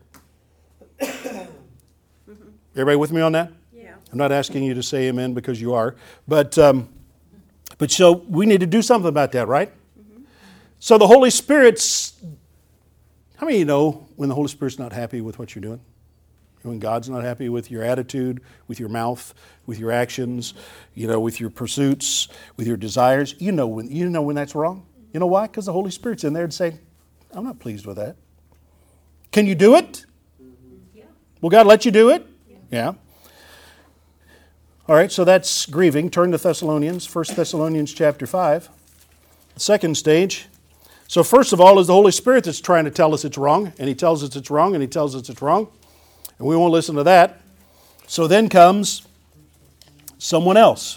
Everybody with me on that? Yeah. I'm not asking you to say amen because you are. But so we need to do something about that, right? Mm-hmm. So the Holy Spirit's... How many of you know when the Holy Spirit's not happy with what you're doing? When God's not happy with your attitude, with your mouth, with your actions, with your pursuits, with your desires, you know when that's wrong. You know why? Because the Holy Spirit's in there and saying, I'm not pleased with that. Can you do it? Yeah. Will God let you do it? Yeah. All right, so that's grieving. Turn to Thessalonians, 1 Thessalonians chapter 5. The second stage. So first of all is the Holy Spirit that's trying to tell us it's wrong, and He tells us it's wrong, and He tells us it's wrong. And we won't listen to that. So then comes someone else.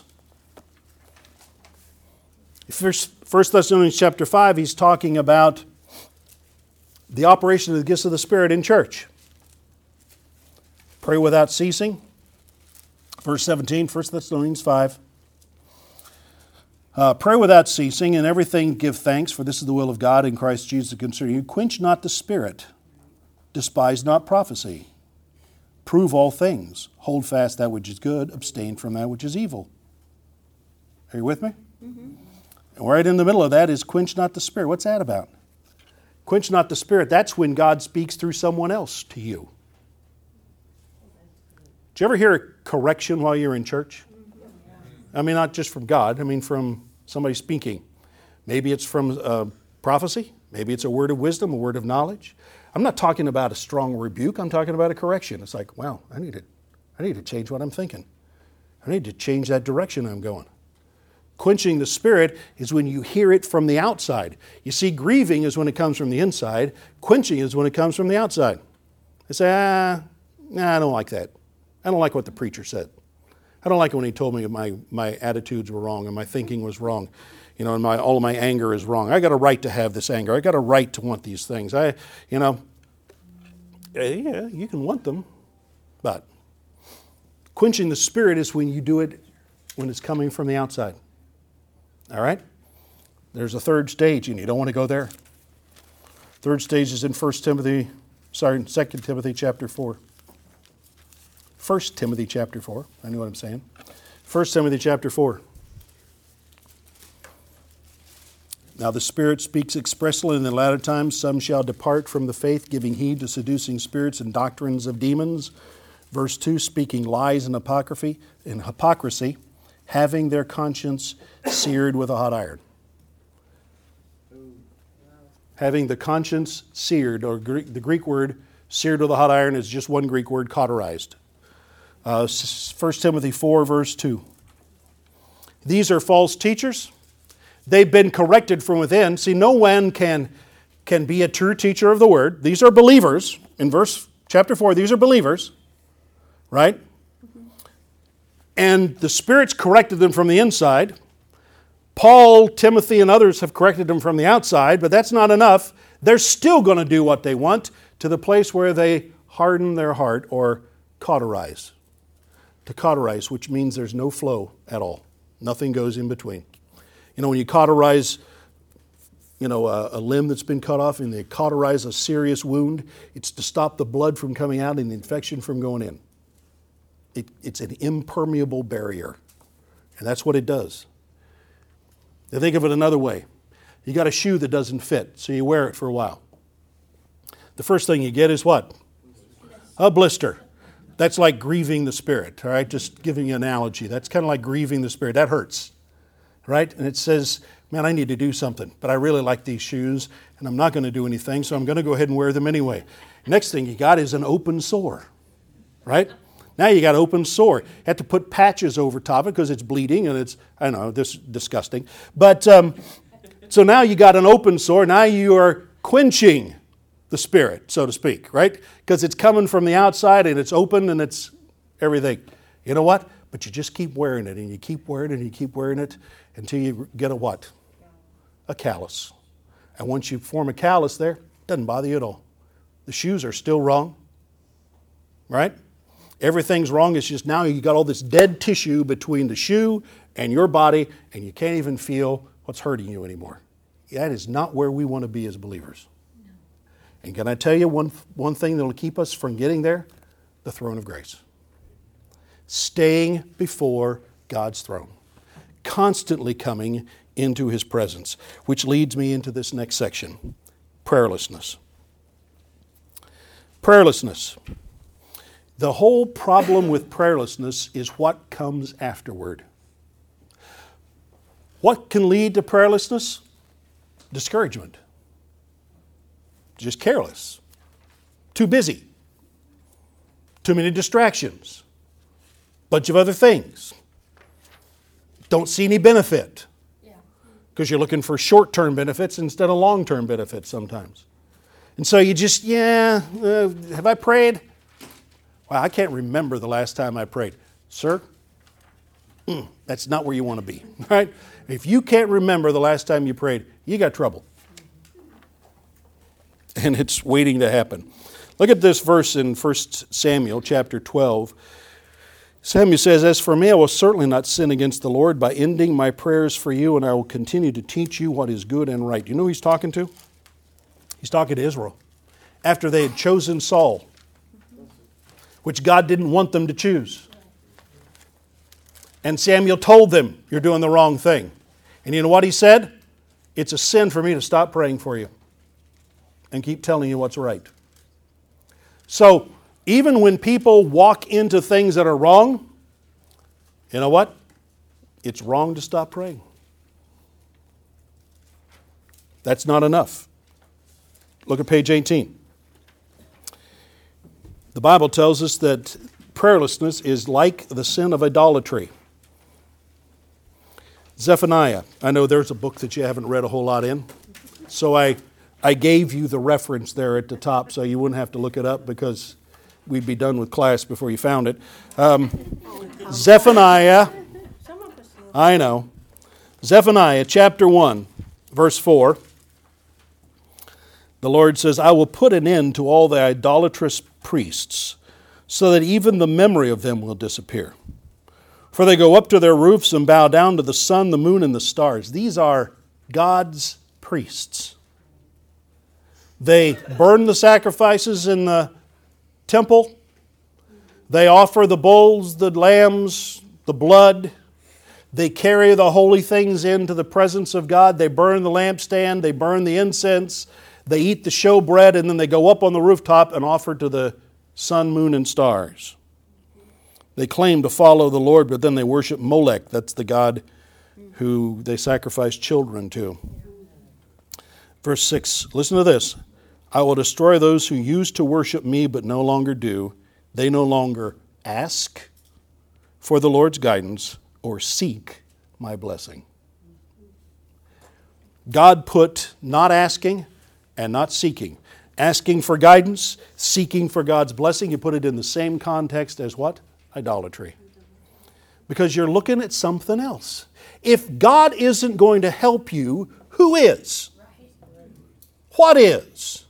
1 Thessalonians chapter 5, he's talking about the operation of the gifts of the Spirit in church. Pray without ceasing. Verse 17, 1 Thessalonians 5. Pray without ceasing, and everything give thanks, for this is the will of God in Christ Jesus concerning you. Quench not the Spirit. Despise not prophecy. Prove all things. Hold fast that which is good. Abstain from that which is evil. Are you with me? Mm-hmm. And right in the middle of that is quench not the Spirit. What's that about? Quench not the Spirit. That's when God speaks through someone else to you. Did you ever hear a correction while you're in church? I mean, not just from God. I mean, from somebody speaking. Maybe it's from prophecy. Maybe it's a word of wisdom, a word of knowledge. I'm not talking about a strong rebuke. I'm talking about a correction. It's like, wow, I need to change what I'm thinking. I need to change that direction I'm going. Quenching the Spirit is when you hear it from the outside. You see, grieving is when it comes from the inside. Quenching is when it comes from the outside. They say, I don't like that. I don't like what the preacher said. I don't like it when he told me my attitudes were wrong and my thinking was wrong. And all of my anger is wrong. I got a right to have this anger. I got a right to want these things. Yeah, you can want them, but quenching the Spirit is when you do it when it's coming from the outside. All right? There's a third stage, and you don't want to go there. Third stage is in 2 Timothy chapter 4. 1 Timothy chapter 4. I know what I'm saying. 1 Timothy chapter 4. Now the Spirit speaks expressly in the latter times, some shall depart from the faith, giving heed to seducing spirits and doctrines of demons. Verse 2, speaking lies and hypocrisy, having their conscience seared with a hot iron. Having the conscience seared, or the Greek word seared with a hot iron is just one Greek word, cauterized. 1 Timothy 4, verse 2. These are false teachers. They've been corrected from within. See, no one can be a true teacher of the Word. These are believers. In chapter 4, these are believers. Right? And the Spirit's corrected them from the inside. Paul, Timothy, and others have corrected them from the outside, but that's not enough. They're still going to do what they want to the place where they harden their heart or cauterize. To cauterize, which means there's no flow at all. Nothing goes in between. You know, when you cauterize, a limb that's been cut off and they cauterize a serious wound, it's to stop the blood from coming out and the infection from going in. It's an impermeable barrier. And that's what it does. Now think of it another way. You got a shoe that doesn't fit, so you wear it for a while. The first thing you get is what? A blister. That's like grieving the Spirit, all right? Just giving you an analogy. That's kind of like grieving the Spirit. That hurts, right? And it says, man, I need to do something, but I really like these shoes, and I'm not going to do anything, so I'm going to go ahead and wear them anyway. Next thing you got is an open sore, right? Now you got open sore. You have to put patches over top of it because it's bleeding and it's, I know, this is disgusting. But so now you got an open sore. Now you are quenching the Spirit, so to speak, right? Because it's coming from the outside and it's open and it's everything. You know what? But you just keep wearing it and you keep wearing it and you keep wearing it until you get a what? A callus. And once you form a callus there, it doesn't bother you at all. The shoes are still wrong, right? Everything's wrong. It's just now you got all this dead tissue between the shoe and your body, and you can't even feel what's hurting you anymore. That is not where we want to be as believers. No. And can I tell you one thing that will keep us from getting there? The throne of grace. Staying before God's throne. Constantly coming into His presence. Which leads me into this next section. Prayerlessness. Prayerlessness. The whole problem with prayerlessness is what comes afterward. What can lead to prayerlessness? Discouragement. Just careless. Too busy. Too many distractions. Bunch of other things. Don't see any benefit. Because you're looking for short-term benefits instead of long-term benefits sometimes. And so you just, have I prayed? Well, I can't remember the last time I prayed. Sir, that's not where you want to be, right? If you can't remember the last time you prayed, you got trouble. And it's waiting to happen. Look at this verse in 1 Samuel chapter 12. Samuel says, as for me, I will certainly not sin against the Lord by ending my prayers for you, and I will continue to teach you what is good and right. You know who he's talking to? He's talking to Israel. After they had chosen Saul, which God didn't want them to choose. And Samuel told them, you're doing the wrong thing. And you know what he said? It's a sin for me to stop praying for you and keep telling you what's right. So, even when people walk into things that are wrong, you know what? It's wrong to stop praying. That's not enough. Look at page 18. The Bible tells us that prayerlessness is like the sin of idolatry. Zephaniah. I know there's a book that you haven't read a whole lot in. So I gave you the reference there at the top so you wouldn't have to look it up because we'd be done with class before you found it. Zephaniah. I know. Zephaniah chapter 1, verse 4. The Lord says, I will put an end to all the idolatrous priests, so that even the memory of them will disappear. For they go up to their roofs and bow down to the sun, the moon, and the stars. These are God's priests. They burn the sacrifices in the temple. They offer the bulls, the lambs, the blood. They carry the holy things into the presence of God. They burn the lampstand. They burn the incense. They eat the showbread, and then they go up on the rooftop and offer to the sun, moon, and stars. They claim to follow the Lord, but then they worship Molech. That's the god who they sacrifice children to. Verse 6, listen to this. I will destroy those who used to worship me, but no longer do. They no longer ask for the Lord's guidance or seek my blessing. God put not asking and not seeking. Asking for guidance, seeking for God's blessing, you put it in the same context as what? Idolatry. Because you're looking at something else. If God isn't going to help you, who is? What is?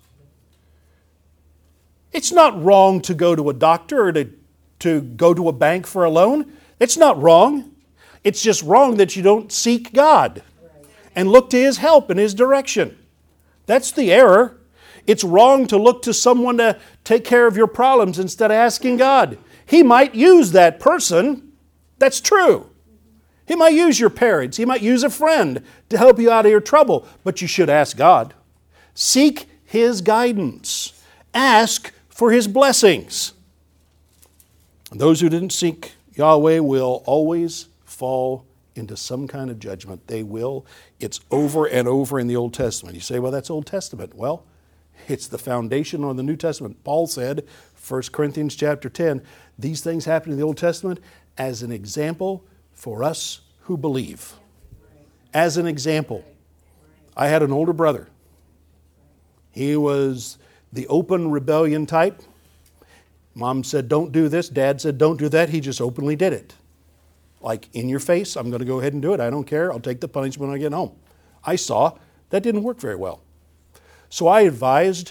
It's not wrong to go to a doctor or to go to a bank for a loan. It's not wrong. It's just wrong that you don't seek God and look to His help and His direction. That's the error. It's wrong to look to someone to take care of your problems instead of asking God. He might use that person. That's true. He might use your parents. He might use a friend to help you out of your trouble. But you should ask God. Seek His guidance. Ask for His blessings. Those who didn't seek Yahweh will always fall into some kind of judgment. They will. It's over and over in the Old Testament. You say, well, that's Old Testament. Well, it's the foundation on the New Testament. Paul said, 1 Corinthians chapter 10, these things happen in the Old Testament as an example for us who believe. As an example. I had an older brother. He was the open rebellion type. Mom said, don't do this. Dad said, don't do that. He just openly did it. Like, in your face, I'm going to go ahead and do it. I don't care. I'll take the punishment when I get home. I saw that didn't work very well. So I devised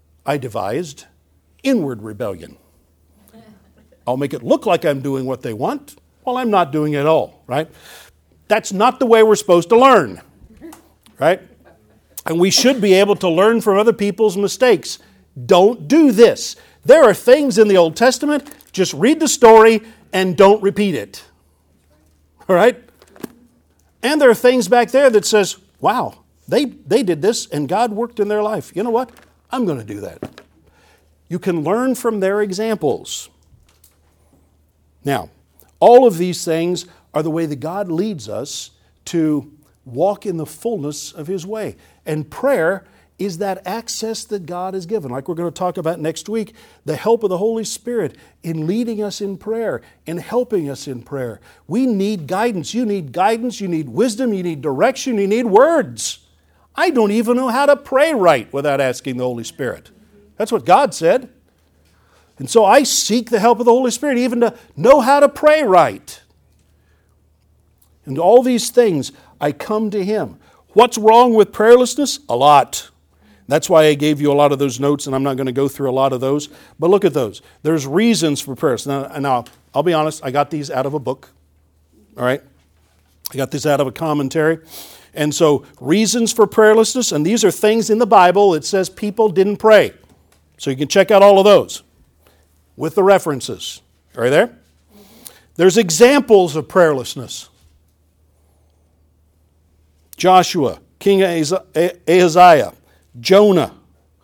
inward rebellion. I'll make it look like I'm doing what they want while I'm not doing it at all, right? That's not the way we're supposed to learn, right? And we should be able to learn from other people's mistakes. Don't do this. There are things in the Old Testament, just read the story and don't repeat it. All right? And there are things back there that says, wow, they did this and God worked in their life. You know what? I'm going to do that. You can learn from their examples. Now, all of these things are the way that God leads us to walk in the fullness of His way. And prayer is that access that God has given. Like we're going to talk about next week, the help of the Holy Spirit in leading us in prayer and helping us in prayer. We need guidance. You need guidance. You need wisdom. You need direction. You need words. I don't even know how to pray right without asking the Holy Spirit. That's what God said. And so I seek the help of the Holy Spirit even to know how to pray right. And all these things, I come to Him. What's wrong with prayerlessness? A lot. That's why I gave you a lot of those notes, and I'm not going to go through a lot of those. But look at those. There's reasons for prayers. Now, I'll be honest, I got these out of a book. All right? I got this out of a commentary. And so, reasons for prayerlessness, and these are things in the Bible that says people didn't pray. So you can check out all of those with the references. Are you there? There's examples of prayerlessness. Joshua, King Ahaziah, Jonah,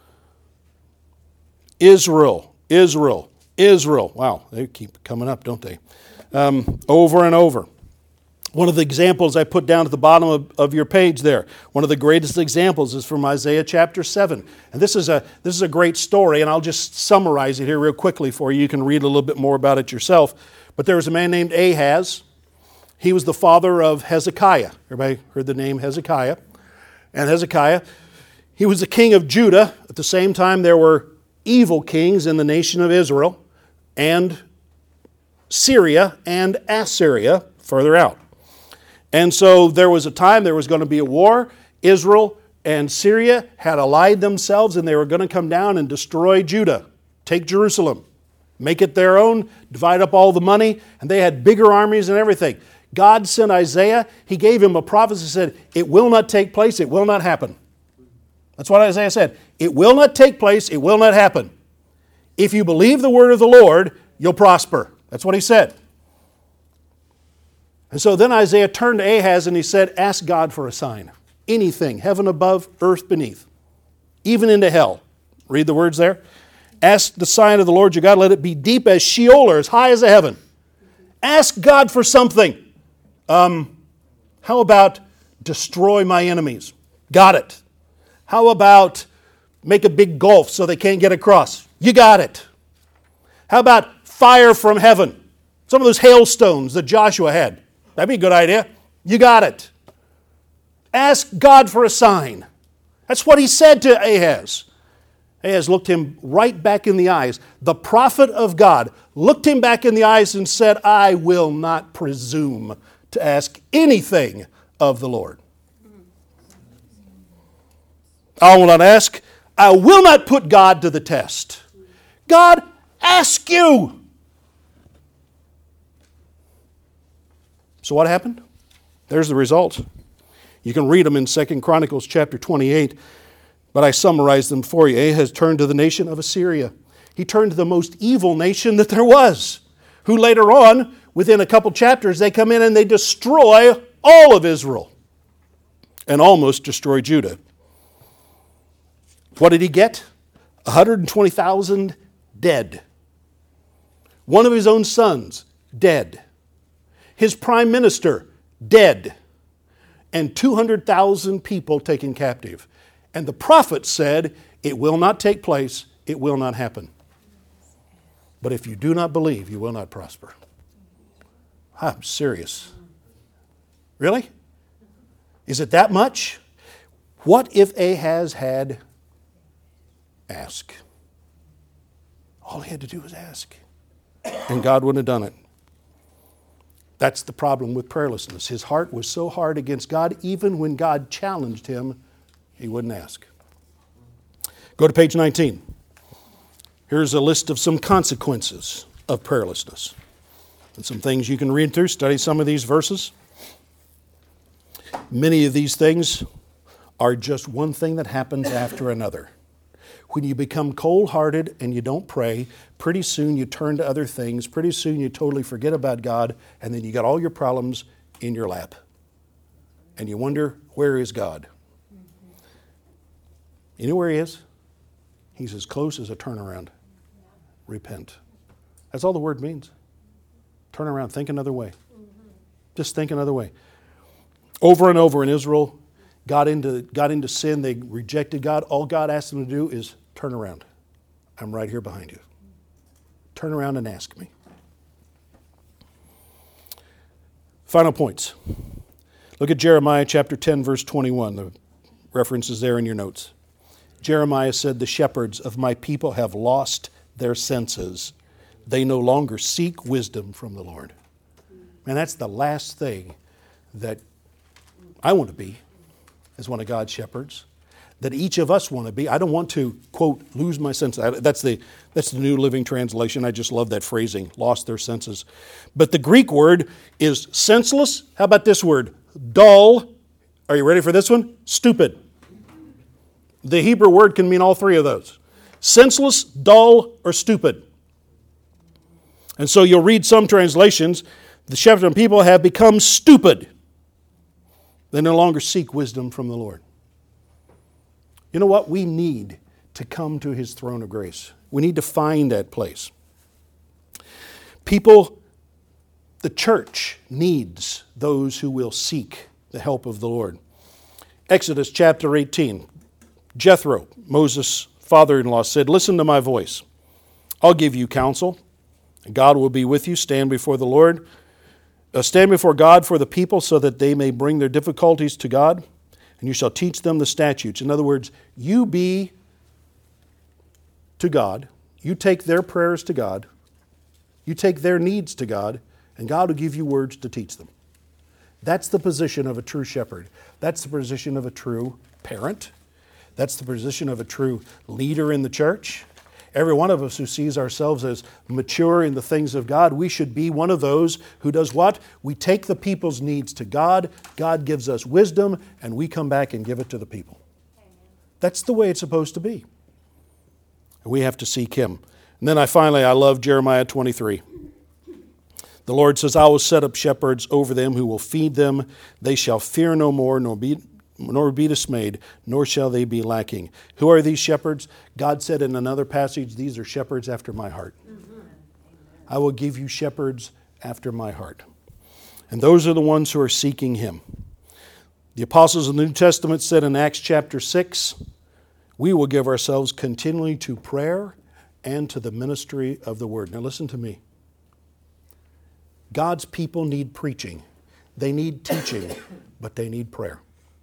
Israel. Wow, they keep coming up, don't they? Over and over. One of the examples I put down at the bottom of your page there, one of the greatest examples is from Isaiah chapter 7. And this is a great story, and I'll just summarize it here real quickly for you. You can read a little bit more about it yourself. But there was a man named Ahaz. He was the father of Hezekiah. Everybody heard the name Hezekiah? And Hezekiah, he was the king of Judah. At the same time, there were evil kings in the nation of Israel and Syria and Assyria further out. And so there was a time there was going to be a war. Israel and Syria had allied themselves, and they were going to come down and destroy Judah, take Jerusalem. make it their own, divide up all the money, and they had bigger armies and everything. God sent Isaiah. He gave him a prophecy that said, it will not take place, it will not happen. That's what Isaiah said. It will not take place, it will not happen. If you believe the word of the Lord, you'll prosper. That's what he said. And so then Isaiah turned to Ahaz and he said, ask God for a sign. Anything, heaven above, earth beneath, even into hell. Read the words there. Ask the sign of the Lord your God, let it be deep as Sheol or as high as the heaven. Ask God for something. How about destroy my enemies? Got it. How about make a big gulf so they can't get across? You got it. How about fire from heaven? Some of those hailstones that Joshua had. That'd be a good idea. You got it. Ask God for a sign. That's what he said to Ahaz. Ahaz looked him right back in the eyes. The prophet of God looked him back in the eyes and said, I will not presume to ask anything of the Lord. I will not ask. I will not put God to the test. God, ask you. So what happened? There's the result. You can read them in 2 Chronicles chapter 28, but I summarize them for you. Ahaz turned to the nation of Assyria. He turned to the most evil nation that there was, who later on, within a couple chapters, they come in and they destroy all of Israel and almost destroy Judah. What did he get? 120,000 dead. One of his own sons, dead. His prime minister, dead. And 200,000 people taken captive. And the prophet said, it will not take place, it will not happen. But if you do not believe, you will not prosper. I'm serious. Really? Is it that much? What if Ahaz had asked? All he had to do was ask. And God wouldn't have done it. That's the problem with prayerlessness. His heart was so hard against God, even when God challenged him, he wouldn't ask. Go to page 19. Here's a list of some consequences of prayerlessness. And some things you can read through, study some of these verses. Many of these things are just one thing that happens after another. When you become cold-hearted and you don't pray, pretty soon you turn to other things. Pretty soon you totally forget about God, and then you got all your problems in your lap. And you wonder, where is God? You know where he is? He's as close as a turnaround. Repent. That's all the word means. Turn around, think another way. Just think another way. Over and over in Israel, got into sin. They rejected God. All God asked them to do is turn around. I'm right here behind you. Turn around and ask me. Final points. Look at Jeremiah chapter 10, verse 21. The reference is there in your notes. Jeremiah said, the shepherds of my people have lost their senses. They no longer seek wisdom from the Lord. Man, that's the last thing that I want to be as one of God's shepherds, that each of us want to be. I don't want to, quote, lose my senses. That's the New Living Translation. I just love that phrasing, lost their senses. But the Greek word is senseless. How about this word? Dull. Are you ready for this one? Stupid. The Hebrew word can mean all three of those. Senseless, dull, or stupid. And so you'll read some translations, the shepherds and people have become stupid. They no longer seek wisdom from the Lord. You know what? We need to come to his throne of grace. We need to find that place. People, the church needs those who will seek the help of the Lord. Exodus chapter 18. Jethro, Moses' father-in-law, said, listen to my voice. I'll give you counsel. God will be with you. Stand before the Lord. Stand before God for the people so that they may bring their difficulties to God, and you shall teach them the statutes. In other words, you be to God. You take their prayers to God. You take their needs to God, and God will give you words to teach them. That's the position of a true shepherd. That's the position of a true parent. That's the position of a true leader in the church. Every one of us who sees ourselves as mature in the things of God, we should be one of those who does what? We take the people's needs to God, God gives us wisdom, and we come back and give it to the people. That's the way it's supposed to be. We have to seek Him. And then I love Jeremiah 23. The Lord says, I will set up shepherds over them who will feed them. They shall fear no more, nor be dismayed, nor shall they be lacking. Who are these shepherds? God said in another passage, these are shepherds after my heart. I will give you shepherds after my heart. And those are the ones who are seeking Him. The apostles of the New Testament said in Acts chapter 6, we will give ourselves continually to prayer and to the ministry of the Word. Now listen to me. God's people need preaching. They need teaching, but they need prayer.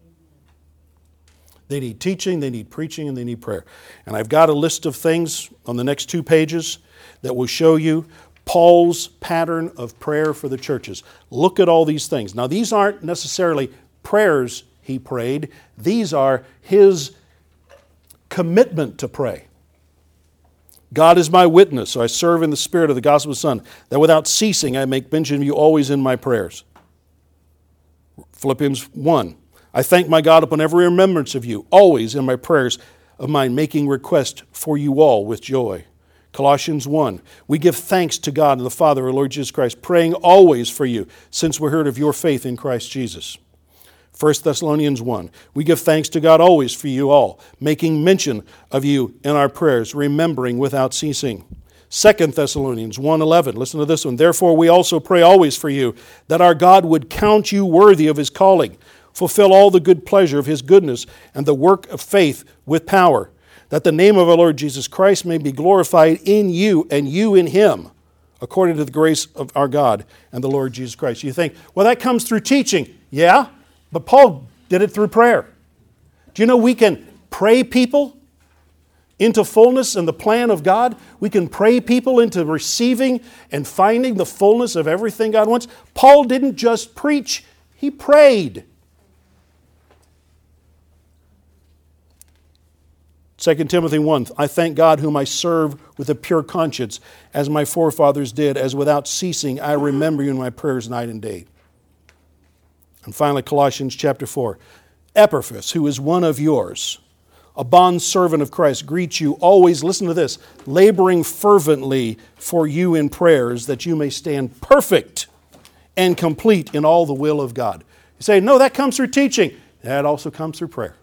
They need teaching, they need preaching, and they need prayer. And I've got a list of things on the next 2 pages that will show you Paul's pattern of prayer for the churches. Look at all these things. Now, these aren't necessarily prayers he prayed. These are his commitment to pray. God is my witness, so I serve in the Spirit of the gospel of the Son, that without ceasing I make mention of you always in my prayers. Philippians 1. I thank my God upon every remembrance of you, always in my prayers of mine, making request for you all with joy. Colossians 1. We give thanks to God and the Father of our Lord Jesus Christ, praying always for you, since we heard of your faith in Christ Jesus. 1 Thessalonians 1. We give thanks to God always for you all, making mention of you in our prayers, remembering without ceasing. 2 Thessalonians 1:11. Listen to this one. Therefore we also pray always for you, that our God would count you worthy of His calling, fulfill all the good pleasure of His goodness and the work of faith with power, that the name of our Lord Jesus Christ may be glorified in you and you in Him, according to the grace of our God and the Lord Jesus Christ. You think, well, that comes through teaching. Yeah, but Paul did it through prayer. Do you know we can pray people into fullness and the plan of God? We can pray people into receiving and finding the fullness of everything God wants. Paul didn't just preach, he prayed. 2 Timothy 1, I thank God whom I serve with a pure conscience, as my forefathers did, as without ceasing I remember you in my prayers night and day. And finally, Colossians chapter 4. Epaphras, who is one of yours, a bondservant of Christ, greets you always, listen to this, laboring fervently for you in prayers, that you may stand perfect and complete in all the will of God. You say, no, that comes through teaching. That also comes through prayer.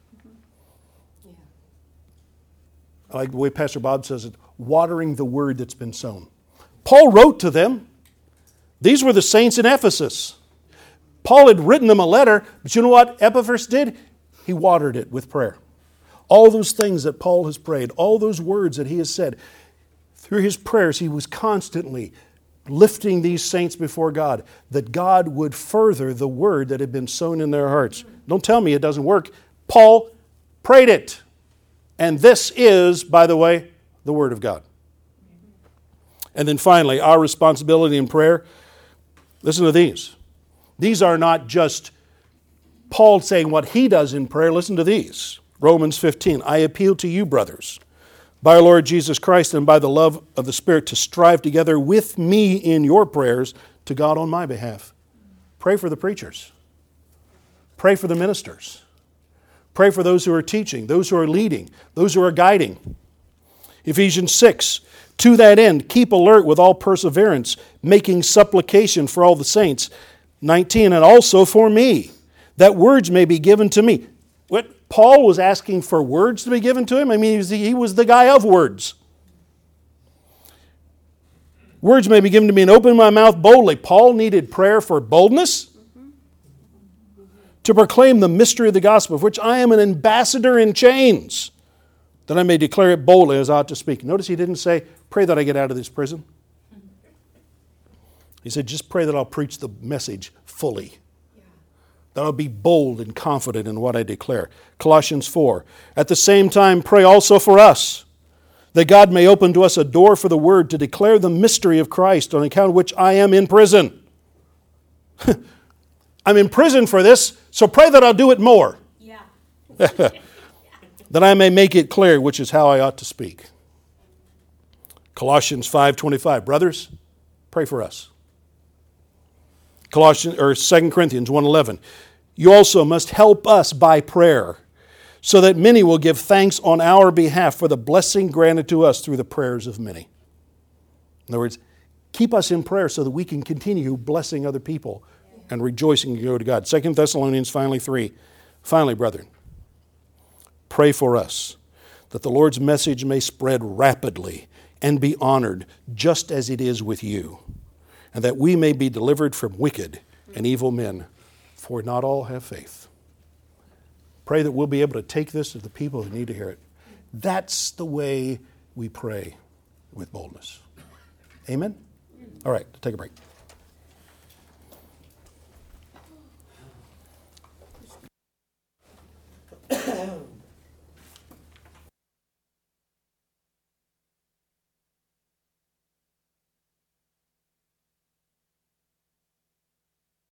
I like the way Pastor Bob says it, watering the word that's been sown. Paul wrote to them. These were the saints in Ephesus. Paul had written them a letter, but you know what Epaphras did? He watered it with prayer. All those things that Paul has prayed, all those words that he has said, through his prayers he was constantly lifting these saints before God, that God would further the word that had been sown in their hearts. Don't tell me it doesn't work. Paul prayed it. And this is, by the way, the Word of God. And then finally, our responsibility in prayer. Listen to these. These are not just Paul saying what he does in prayer. Listen to these. Romans 15. I appeal to you, brothers, by our Lord Jesus Christ and by the love of the Spirit, to strive together with me in your prayers to God on my behalf. Pray for the preachers. Pray for the ministers. Pray for those who are teaching, those who are leading, those who are guiding. Ephesians 6, to that end, keep alert with all perseverance, making supplication for all the saints. 19, and also for me, that words may be given to me. What Paul was asking for words to be given to him? I mean, he was the guy of words. Words may be given to me and open my mouth boldly. Paul needed prayer for boldness. To proclaim the mystery of the gospel, of which I am an ambassador in chains, that I may declare it boldly as I ought to speak. Notice he didn't say, pray that I get out of this prison. He said, just pray that I'll preach the message fully. That I'll be bold and confident in what I declare. Colossians 4. At the same time, pray also for us, that God may open to us a door for the word to declare the mystery of Christ, on account of which I am in prison. I'm in prison for this, so pray that I'll do it more. Yeah. That I may make it clear, which is how I ought to speak. Colossians 5:25. Brothers, pray for us. Colossians or 2 Corinthians 1:11. You also must help us by prayer, so that many will give thanks on our behalf for the blessing granted to us through the prayers of many. In other words, keep us in prayer so that we can continue blessing other people and rejoicing to go to God. 2 Thessalonians 3. Finally, brethren, pray for us that the Lord's message may spread rapidly and be honored just as it is with you, and that we may be delivered from wicked and evil men, for not all have faith. Pray that we'll be able to take this to the people who need to hear it. That's the way we pray with boldness. Amen? All right, take a break.